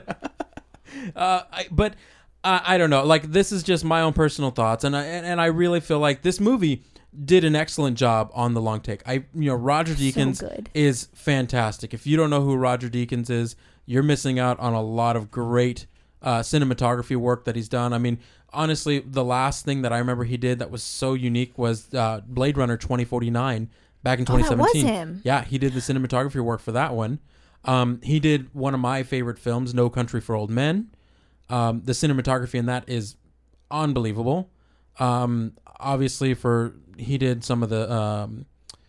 uh, I, but uh, I don't know. Like, this is just my own personal thoughts. And I, and, and I really feel like this movie did an excellent job on the long take. I, you know, Roger Deakins good. is fantastic. If you don't know who Roger Deakins is, you're missing out on a lot of great uh, cinematography work that he's done. I mean, honestly, the last thing that I remember he did that was so unique was uh, Blade Runner twenty forty-nine back in Oh, twenty that was seventeen. him. Yeah, he did the cinematography work for that one. Um, he did one of my favorite films, No Country for Old Men. Um, the cinematography in that is unbelievable. Um, obviously, for he did some of the um,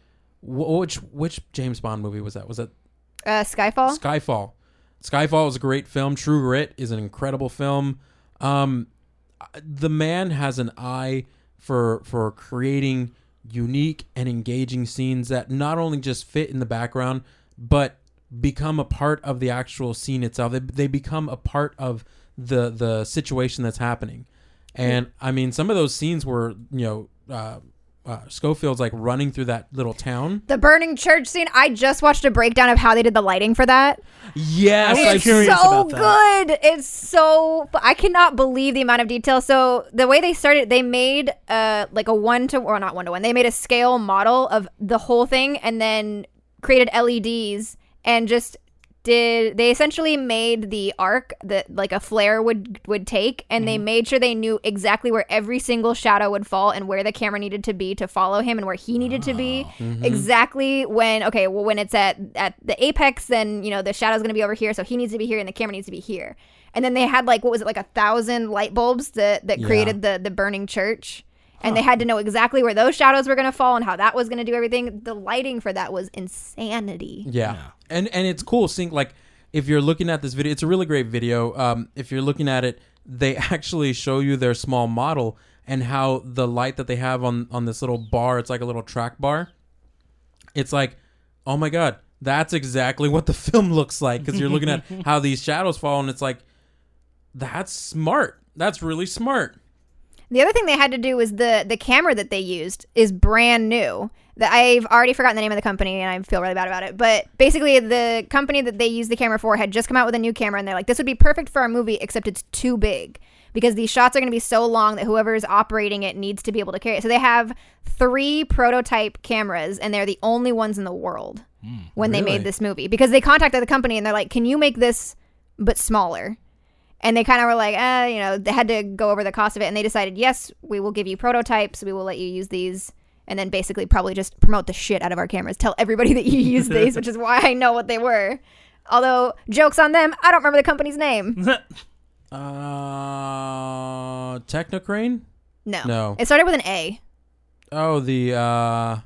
wh- which which James Bond movie was that? Was that Uh, Skyfall? Skyfall? Skyfall is a great film. True Grit is an incredible film. Um, the man has an eye for for creating unique and engaging scenes that not only just fit in the background, but become a part of the actual scene itself. They, they become a part of the the situation that's happening. And I mean, some of those scenes were, you know, uh, uh, Schofield's like running through that little town. The burning church scene. I just watched a breakdown of how they did the lighting for that. Yes, I was I've It's curious so about that. good. It's so. I cannot believe the amount of detail. So the way they started, they made uh like a one to or not one to one. They made a scale model of the whole thing and then created L E Ds and just did. They essentially made the arc that like a flare would would take, and they made sure they knew exactly where every single shadow would fall and where the camera needed to be to follow him and where he needed to be. Exactly when okay, well when it's at at the apex, then you know the shadow's gonna be over here, so he needs to be here and the camera needs to be here. And then they had like what was it like a thousand light bulbs that that Yeah. created the the burning church. And they had to know exactly where those shadows were going to fall and how that was going to do everything. The lighting for that was insanity. Yeah. And and it's cool seeing, like, if you're looking at this video, it's a really great video. Um, if you're looking at it, they actually show you their small model and how the light that they have on, on this little bar, it's like a little track bar. It's like, oh my God, that's exactly what the film looks like. Because you're looking at how these shadows fall and it's like, that's smart. That's really smart. The other thing they had to do was the the camera that they used is brand new. That I've already forgotten the name of the company and I feel really bad about it. But basically the company that they used the camera for had just come out with a new camera and they're like, this would be perfect for our movie except it's too big. Because these shots are going to be so long that whoever is operating it needs to be able to carry it. So they have three prototype cameras and they're the only ones in the world when they really? made this movie. Because they contacted the company and they're like, can you make this but smaller? And they kind of were like, eh, you know, they had to go over the cost of it. And they decided, yes, we will give you prototypes. We will let you use these. and then basically probably just promote the shit out of our cameras. Tell everybody that you use these, which is why I know what they were. Although, jokes on them, I don't remember the company's name. uh, Technocrane? No. No. It started with an A. Oh, the, uh...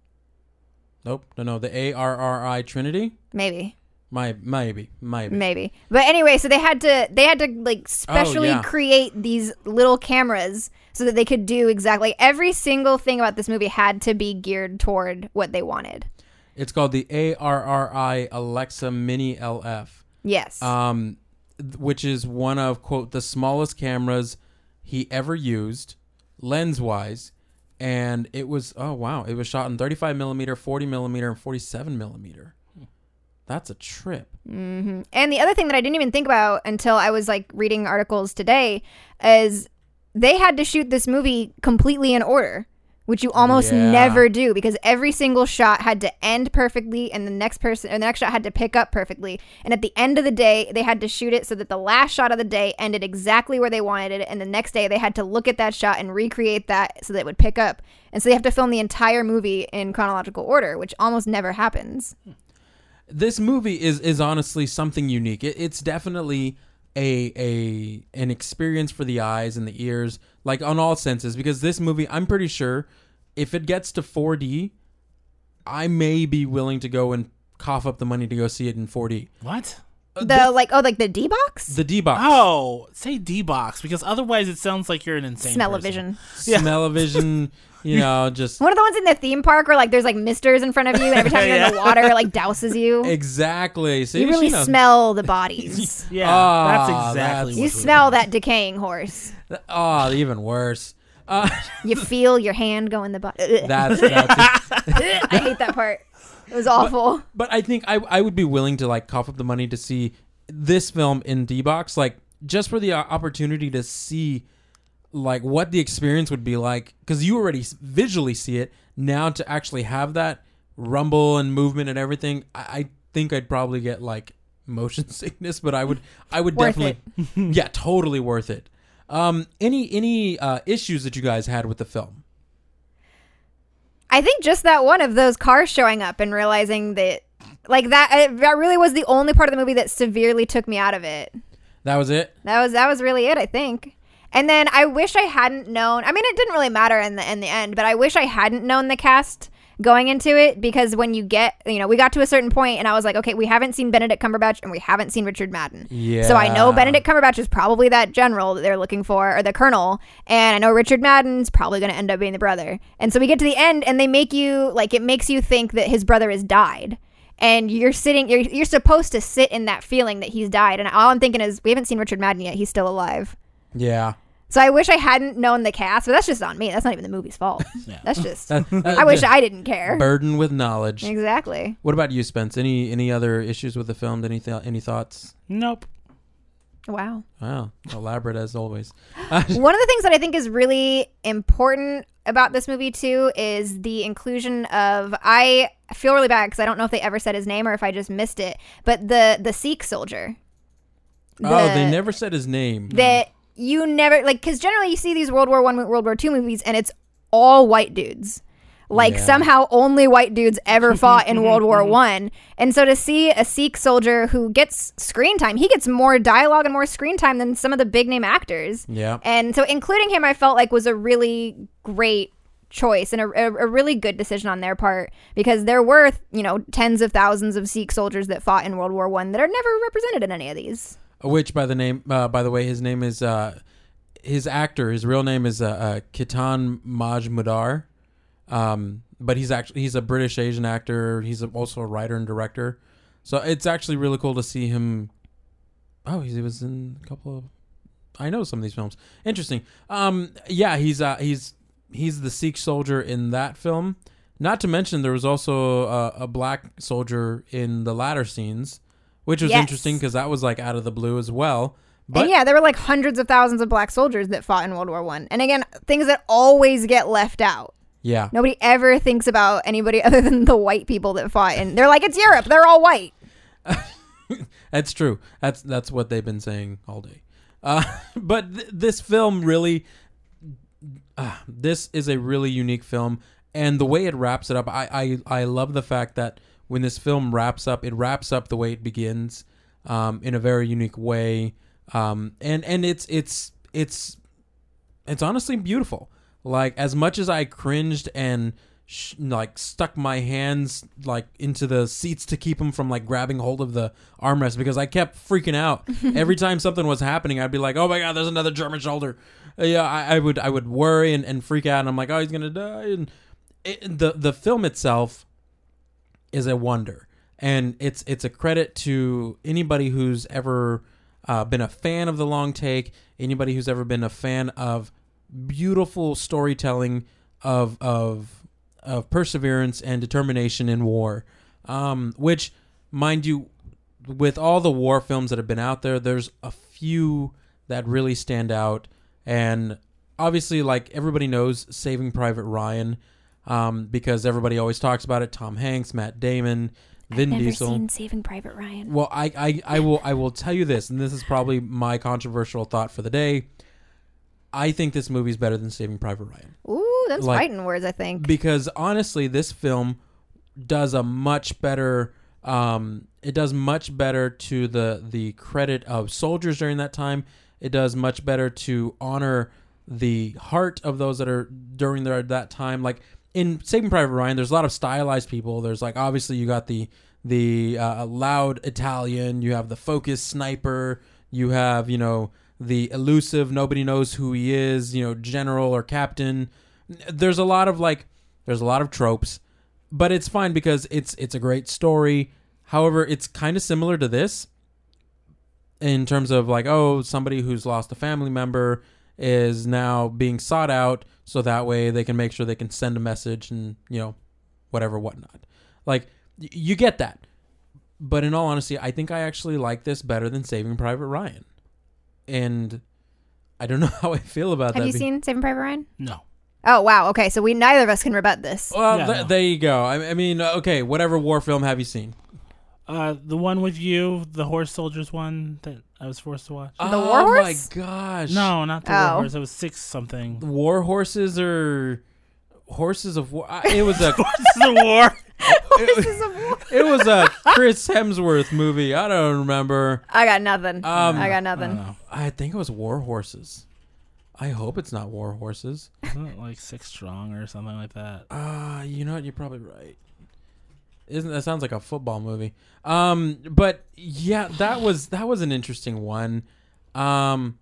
Nope, no, no, the A R R I Trinity? Maybe. My, maybe, maybe. Maybe. But anyway, so they had to, they had to, like, specially Oh, yeah. create these little cameras so that they could do exactly, every single thing about this movie had to be geared toward what they wanted. It's called the A R R I Alexa Mini L F. Yes. Um, th- which is one of, quote, the smallest cameras he ever used, lens-wise, and it was, oh, wow, it was shot in thirty-five millimeter, forty millimeter, and forty-seven millimeter. That's a trip. Mm-hmm. And the other thing that I didn't even think about until I was, like, reading articles today is they had to shoot this movie completely in order, which you almost Yeah. never do, because every single shot had to end perfectly, and the next person, and the next shot had to pick up perfectly. And at the end of the day, they had to shoot it so that the last shot of the day ended exactly where they wanted it, and the next day they had to look at that shot and recreate that so that it would pick up. And so they have to film the entire movie in chronological order, which almost never happens. This movie is is honestly something unique. It, it's definitely a a an experience for the eyes and the ears, like on all senses. Because this movie, I'm pretty sure, if it gets to four D, I may be willing to go and cough up the money to go see it in four D. What? The, like, oh, like the D-Box? The D box. Oh, say D-Box, because otherwise it sounds like you're an insane Smell-o-vision. Yeah. Smell-o-vision. You know, just One of the ones in the theme park where, like, there's, like, misters in front of you, and every time you're in the Yeah. water, it, like, douses you. exactly. See, You really she knows. smell the bodies. Yeah, Ah, that's exactly that's- what You we- smell that decaying horse. Oh, even worse. Uh, You feel your hand go in the body. that's that's. I hate that part. It was awful. But I think I I would be willing to like cough up the money to see this film in D-Box, like just for the uh, opportunity to see like what the experience would be like, because you already s- visually see it. Now to actually have that rumble and movement and everything, I, I think I'd probably get like motion sickness. But I would I would Worth definitely yeah, totally worth it. Um, any any uh, issues that you guys had with the film? I think just that one of those cars showing up and realizing that, like, that uh, that really was the only part of the movie that severely took me out of it. That was it. That was that was really it, I think. And then I wish I hadn't known. I mean, it didn't really matter in the in the end, but I wish I hadn't known the cast going into it, because when you get, you know, we got to a certain point and I was like, okay, we haven't seen Benedict Cumberbatch and we haven't seen Richard Madden. Yeah. So I know Benedict Cumberbatch is probably that general that they're looking for, or the colonel, and I know Richard Madden's probably going to end up being the brother. And so we get to the end and they make you, like, it makes you think that his brother has died. And you're sitting, you're, you're supposed to sit in that feeling that he's died. And all I'm thinking is, we haven't seen Richard Madden yet. He's still alive. Yeah. So I wish I hadn't known the cast, but that's just on me. That's not even the movie's fault. Yeah. That's just, Uh, I wish I didn't care. Burden with knowledge. Exactly. What about you, Spence? Any any other issues with the film? Any th- any thoughts? Nope. Wow. Wow, elaborate as always. One of the things that I think is really important about this movie too is the inclusion of, I feel really bad because I don't know if they ever said his name or if I just missed it, but the the Sikh soldier. Oh, they The- never said his name. that you never, like, because generally you see these World War One, World War Two movies and it's all white dudes. Like, Yeah. somehow only white dudes ever fought in World War One. And so to see a Sikh soldier who gets screen time, he gets more dialogue and more screen time than some of the big name actors. Yeah. And so including him, I felt like was a really great choice and a, a, a really good decision on their part, because there were, you know, tens of thousands of Sikh soldiers that fought in World War One that are never represented in any of these. Which, by the name, uh, by the way, his name is uh, his actor. His real name is uh, uh, Kitan Majmudar, um, but he's actually he's a British Asian actor. He's also a writer and director. So it's actually really cool to see him. Oh, he was in a couple of. I know some of these films. Interesting. Um, yeah, he's uh, he's he's the Sikh soldier in that film. Not to mention, there was also a, a black soldier in the latter scenes, which was Yes. interesting because that was like out of the blue as well. But And yeah, there were like hundreds of thousands of black soldiers that fought in World War One. And again, things that always get left out. yeah, Nobody ever thinks about anybody other than the white people that fought. And they're like, it's Europe. They're all white. that's true. That's that's what they've been saying all day. Uh, but th- this film really, uh, this is a really unique film, and the way it wraps it up, I, I I love the fact that when this film wraps up, it wraps up the way it begins, um, in a very unique way, um, and and it's it's it's it's honestly beautiful. Like, as much as I cringed and sh- like stuck my hands like into the seats to keep them from like grabbing hold of the armrest, because I kept freaking out every time something was happening. I'd be like, "Oh my god, there's another German shoulder!" Uh, yeah, I, I would I would worry and, and freak out, and I'm like, "Oh, he's gonna die." And it, the the film itself is a wonder, and it's it's a credit to anybody who's ever uh, been a fan of The Long Take, anybody who's ever been a fan of beautiful storytelling of of of perseverance and determination in war, um, which, mind you, with all the war films that have been out there, there's a few that really stand out, and obviously, like, everybody knows Saving Private Ryan, um, because everybody always talks about it. Tom Hanks, Matt Damon, Vin I've never Diesel. seen Saving Private Ryan. Well, I, I, I will I will tell you this, and this is probably my controversial thought for the day. I think this movie is better than Saving Private Ryan. Ooh, that's Like, fighting words, I think. Because honestly, this film does a much better. Um, it does much better to the the credit of soldiers during that time. It does much better to honor the heart of those that are during their that time. Like in Saving Private Ryan, there's a lot of stylized people. There's like, obviously you got the the uh, loud Italian. You have the focused sniper. You have, you know, the elusive, nobody knows who he is, you know, general or captain. There's a lot of like, there's a lot of tropes, but it's fine because it's it's a great story. However, it's kind of similar to this in terms of like, oh, somebody who's lost a family member is now being sought out, so that way they can make sure they can send a message and, you know, whatever, whatnot. Like, y- you get that. But in all honesty, I think I actually like this better than Saving Private Ryan. And I don't know how I feel about Have that. you be- seen Saving Private Ryan? No. Oh, wow. Okay, so we neither of us can rebut this. Well, Yeah, th- no. there you go. I, I mean, uh, okay, whatever war film have you seen? Uh, the one with you, the horse soldiers one that I was forced to watch. The oh War Horse? my gosh. No, not the Oh. war horse. It was six something. War horses or horses of war. I- It was a the war. Horses of War. it was a Chris Hemsworth movie. I don't remember. I got nothing. Um, I got I nothing. don't know. I think it was War Horses. I hope it's not War Horses. Isn't it like Six Strong or something like that? Uh, you know what? You're probably right. Isn't that sounds like a football movie? Um, but yeah, that was that was an interesting one. Um,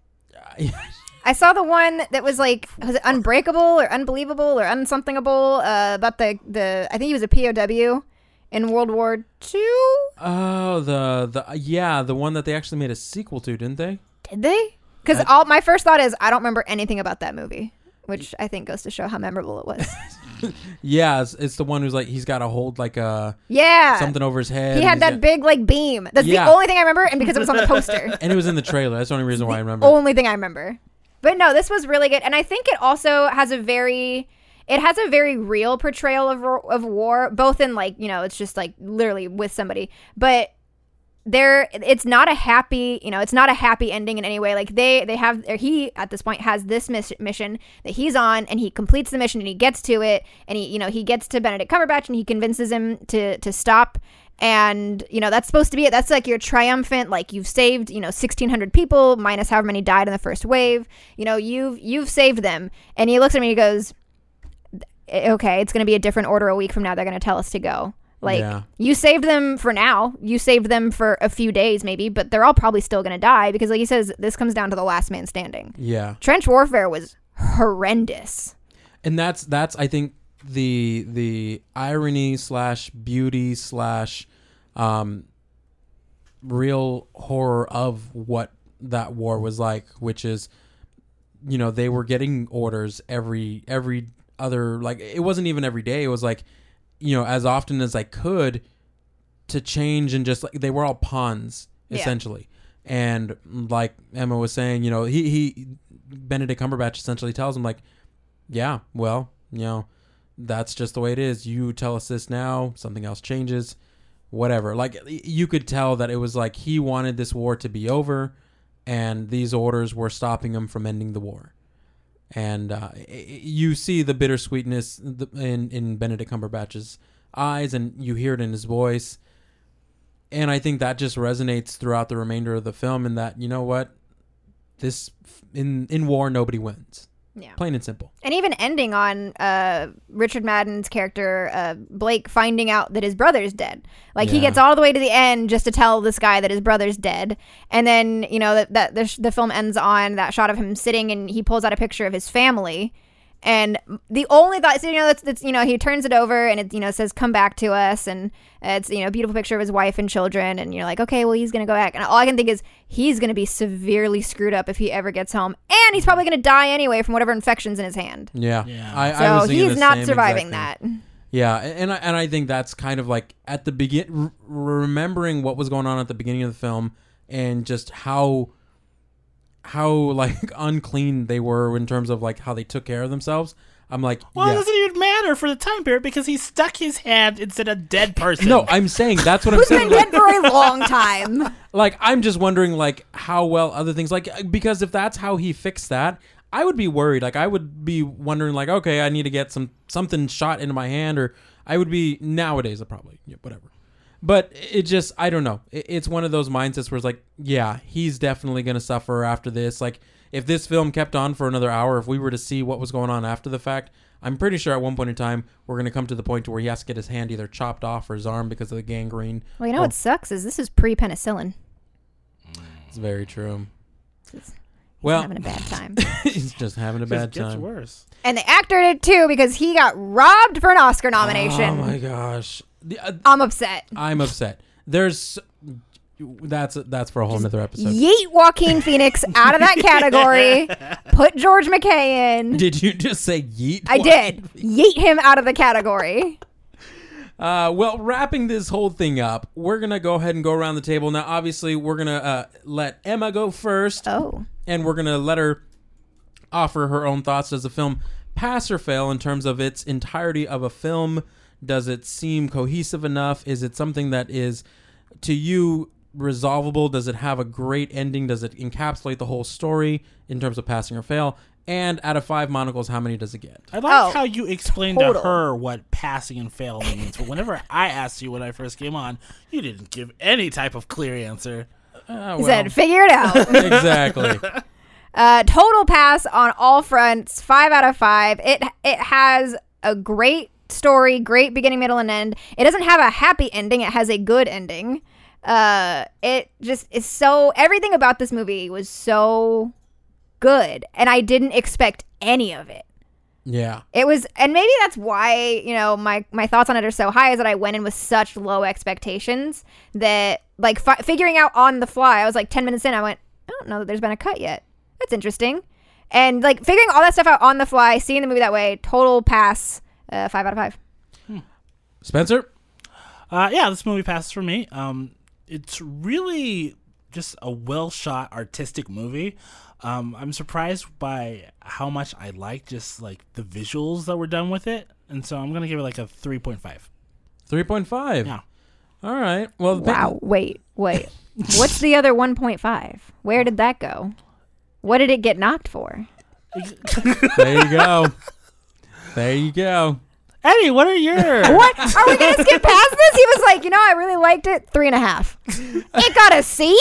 I saw the one that was like, was it Unbreakable or Unbelievable or Unsomethingable, uh, about the, the, I think he was a P O W in World War Two. oh, the the yeah, the one that they actually made a sequel to, didn't they? Did they? Because I- all my first thought is I don't remember anything about that movie, which I think goes to show how memorable it was. Yeah, it's, it's the one who's like he's got to hold like a Yeah. something over his head. He and had he's that got- big like beam. That's Yeah. the only thing I remember, and because it was on the poster. and it was in the trailer. That's the only reason why I remember. Only thing I remember. But no, this was really good, and I think it also has a very, it has a very real portrayal of of war, both in like, you know, it's just like literally with somebody, but there, it's not a happy, you know, it's not a happy ending in any way. Like they they have, or he at this point has this miss- mission that he's on, and he completes the mission and he gets to it, and he, you know, he gets to Benedict Cumberbatch and he convinces him to to stop. And, you know, that's supposed to be it. That's like your triumphant, like you've saved, you know, sixteen hundred people minus however many died in the first wave. You know, you've you've saved them. And he looks at me and he goes, okay, it's going to be a different order a week from now. They're going to tell us to go. Like, Yeah. you saved them for now. You saved them for a few days maybe, but they're all probably still going to die because, like he says, this comes down to the last man standing. Yeah. Trench warfare was horrendous. And that's that's I think the the irony slash beauty slash um real horror of what that war was like, which is, you know, they were getting orders every every other, like it wasn't even every day, it was like, you know, as often as I could to change, and just like they were all pawns Yeah. essentially. And like Emma was saying, you know, he he Benedict Cumberbatch essentially tells him like, yeah, well, you know, that's just the way it is. You tell us this now, something else changes, whatever. Like you could tell that it was like he wanted this war to be over, and these orders were stopping him from ending the war. and uh, you see the bittersweetness in in Benedict Cumberbatch's eyes, and you hear it in his voice. And I think that just resonates throughout the remainder of the film. In that, you know what, this in in war nobody wins. Yeah. Plain and simple. And even ending on uh, Richard Madden's character, uh, Blake, finding out that his brother's dead. Like, he Yeah. gets all the way to the end just to tell this guy that his brother's dead. And then, you know, that, that the, the film ends on that shot of him sitting, and he pulls out a picture of his family. And the only thought, so, you know, that's, that's, you know, he turns it over, and it, you know, says, "Come back to us." And it's, you know, a beautiful picture of his wife and children. And you're like, okay, well, he's going to go back. And all I can think is he's going to be severely screwed up if he ever gets home. And he's probably going to die anyway from whatever infection's in his hand. Yeah. Yeah. I, So I was thinking he's the not same surviving exact that. thing. Yeah, and I, and I think that's kind of like at the begin, r- remembering what was going on at the beginning of the film, and just how how like unclean they were in terms of like how they took care of themselves. I'm like, Well, yeah. it doesn't even matter for the time period because he stuck his hand instead of a dead person. No, I'm saying that's what I'm Who's saying. been Like, dead for a long time. like, I'm just wondering, like, how well other things, like, because if that's how he fixed that, I would be worried. Like, I would be wondering, like, okay, I need to get some something shot into my hand, or I would be nowadays, I probably, yeah, whatever. But it just, I don't know. It, it's one of those mindsets where it's like, yeah, he's definitely going to suffer after this. Like, if this film kept on for another hour, if we were to see what was going on after the fact, I'm pretty sure at one point in time we're going to come to the point where he has to get his hand either chopped off or his arm because of the gangrene. Well, you know Oh, what sucks is this is pre-penicillin. It's very true. He's Well, having a bad time. he's just having a it bad gets time. worse. And the actor did too because he got robbed for an Oscar nomination. Oh my gosh, The- uh, I'm upset. I'm upset. There's that's that's for a whole nother episode. Yeet Joaquin Phoenix out of that category. Put George McKay in. Did you just say yeet? I did. Yeet him out of the category. Uh, well, wrapping this whole thing up, we're gonna go ahead and go around the table now. Obviously, we're gonna uh, let Emma go first, Oh. and we're gonna let her offer her own thoughts. Does the film pass or fail in terms of its entirety of a film? Does it seem cohesive enough? Is it something that is, to you, resolvable? Does it have a great ending? Does it encapsulate the whole story in terms of passing or fail? And out of five monocles, how many does it get? I like Oh, how you explained total. to her what passing and fail means. But whenever I asked you when I first came on, you didn't give any type of clear answer. Uh, He well, said, figure it out. exactly. Uh, total pass on all fronts. Five out of five. It it has a great story, great beginning, middle, and end. It doesn't have a happy ending. It has a good ending. Uh, it just is so. Everything about this movie was so good, and I didn't expect any of it. Yeah. It was, and maybe that's why, you know, my, my thoughts on it are so high, is that I went in with such low expectations that, like, fi- figuring out on the fly, I was like ten minutes in, I went, I don't know that there's been a cut yet. That's interesting. And, like, figuring all that stuff out on the fly, seeing the movie that way, total pass, uh, five out of five. Spencer? Uh, yeah, this movie passes for me. Um, it's really just a well-shot artistic movie. Um, I'm surprised by how much I like just like the visuals that were done with it, and so I'm gonna give it like a three point five. three point five. Yeah. All right. Well, Wow. Wait, wait. What's the other one point five? Where did that go? What did it get knocked for? there you go. There you go. Eddie, what are your What? Are we going to skip past this? He was like, you know, I really liked it. Three and a half. It got a C?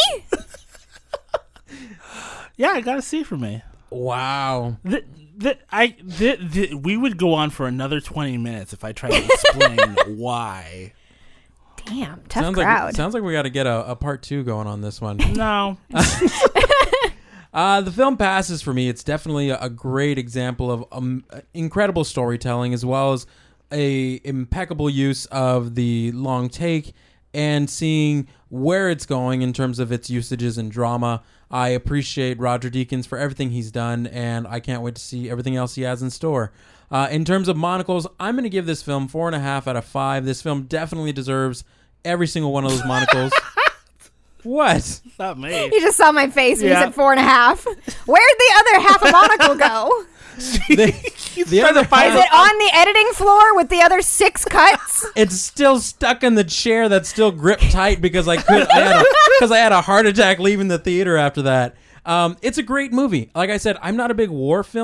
Yeah, I got a C for me. Wow. The, the, I, the, the, we would go on for another twenty minutes if I tried to explain why. Damn, tough sounds crowd. like sounds like we got to get a, a part two going on this one. No. Uh, the film passes for me. It's definitely a, a great example of um, incredible storytelling, as well as a impeccable use of the long take and seeing where it's going in terms of its usages in drama. I appreciate Roger Deakins for everything he's done, and I can't wait to see everything else he has in store. Uh, in terms of monocles, I'm going to give this film four and a half out of five. This film definitely deserves every single one of those monocles. What? Not me. You just saw my face when Yeah. you said four and a half. Where'd the other half a monocle go? The, the other Is half, it on the editing floor with the other six cuts? it's still stuck in the chair that's still gripped tight because I could I had a, because I had a heart attack leaving the theater after that. Um, it's a great movie. Like I said, I'm not a big war film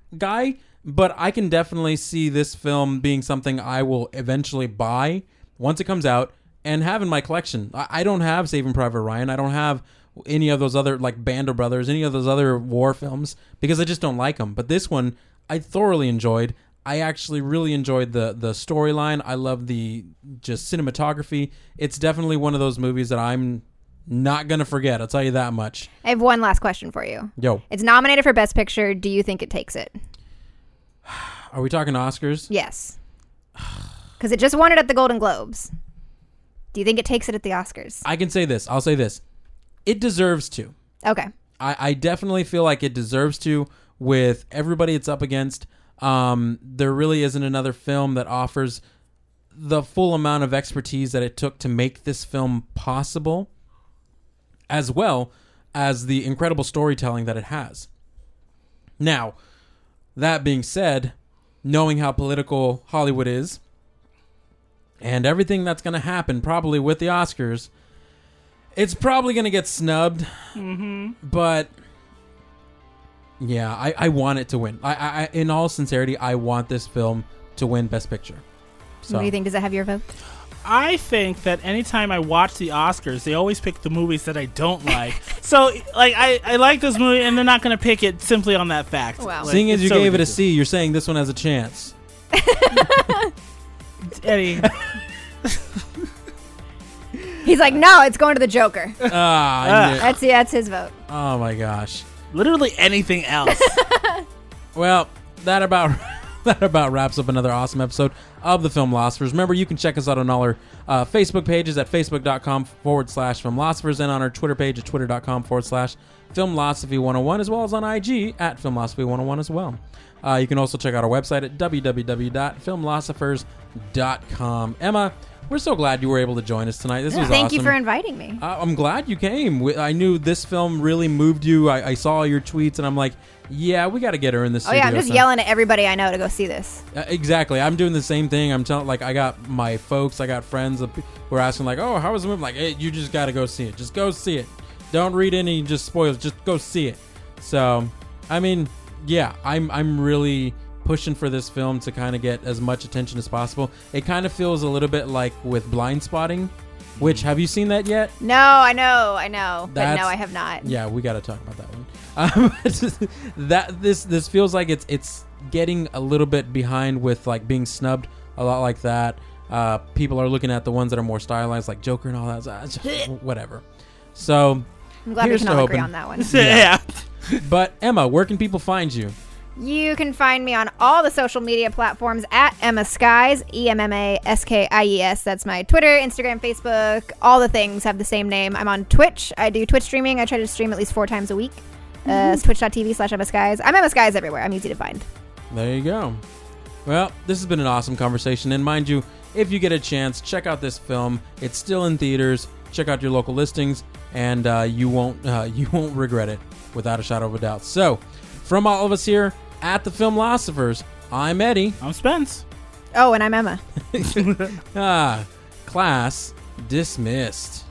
guy, but I can definitely see this film being something I will eventually buy once it comes out and have in my collection. I, I don't have Saving Private Ryan. I don't have any of those other, like Band of Brothers, any of those other war films, because I just don't like them. But this one, I thoroughly enjoyed. I actually really enjoyed the the storyline. I love the just cinematography. It's definitely one of those movies that I'm not going to forget. I'll tell you that much. I have one last question for you. Yo. It's nominated for Best Picture. Do you think it takes it? Are we talking Oscars? Yes. Because it just won it at the Golden Globes. Do you think it takes it at the Oscars? I can say this. I'll say this. It deserves to. Okay. I, I definitely feel like it deserves to with everybody it's up against. Um, there really isn't another film that offers the full amount of expertise that it took to make this film possible, as well as the incredible storytelling that it has. Now, that being said, knowing how political Hollywood is, and everything that's going to happen probably with the Oscars, it's probably going to get snubbed. Mm-hmm. But yeah, I, I want it to win. I, I, in all sincerity, I want this film to win Best Picture. So. What do you think? Does it have your vote? I think that anytime I watch the Oscars, they always pick the movies that I don't like. So, like, I, I like this movie, and they're not going to pick it simply on that fact. Wow. Like, Seeing as it's you so gave ridiculous. it a C, you're saying this one has a chance. Eddie. He's like, no, it's going to the Joker. Ah, I Ah. knew- That's that's his vote. oh my gosh. Literally anything else. Well, that about that about wraps up another awesome episode of the Filmlosophers. Remember, you can check us out on all our uh, Facebook pages at facebook.com forward slash Filmlosophers and on our Twitter page at twitter.com forward slash Filmlosophy one oh one, as well as on I G at Filmlosophy one oh one as well. Uh, you can also check out our website at w w w dot filmlosophers dot com. Emma, we're so glad you were able to join us tonight. This was Thank awesome. you for inviting me. Uh, I'm glad you came. We- I knew this film really moved you. I, I saw your tweets, and I'm like, yeah, we got to get her in the Oh studio. yeah, I'm just so- yelling at everybody I know to go see this. Uh, exactly. I'm doing the same thing. I'm telling, like, I got my folks, I got friends who are asking, like, oh, how was the movie? Like, hey, you just got to go see it. Just go see it. Don't read any just spoilers. Just go see it. So, I mean, yeah, I'm I'm really pushing for this film to kind of get as much attention as possible. It kind of feels a little bit like with Blind Spotting, which, have you seen that yet? No, I know, I know, but That's- no, I have not. Yeah, we got to talk about that one. Um, that this this feels like it's it's getting a little bit behind with like being snubbed a lot like that. Uh, people are looking at the ones that are more stylized, like Joker and all that. So, it's just whatever. So, I'm glad here's we can to all agree hoping. on that one. yeah. But Emma, where can people find you? You can find me on all the social media platforms at Emma Skies, E M M A S K I E S. That's my Twitter, Instagram, Facebook. All the things have the same name. I'm on Twitch. I do Twitch streaming. I try to stream at least four times a week. Uh, it's twitch.tv slash Emma Skies. I'm Emma Skies everywhere. I'm easy to find. There you go. Well, this has been an awesome conversation. And mind you, if you get a chance, check out this film. It's still in theaters. Check out your local listings, and uh, you won't uh, you won't regret it, without a shadow of a doubt. So, from all of us here at the Filmlosophers, I'm Eddie. I'm Spence. Oh, and I'm Emma. Ah, class dismissed.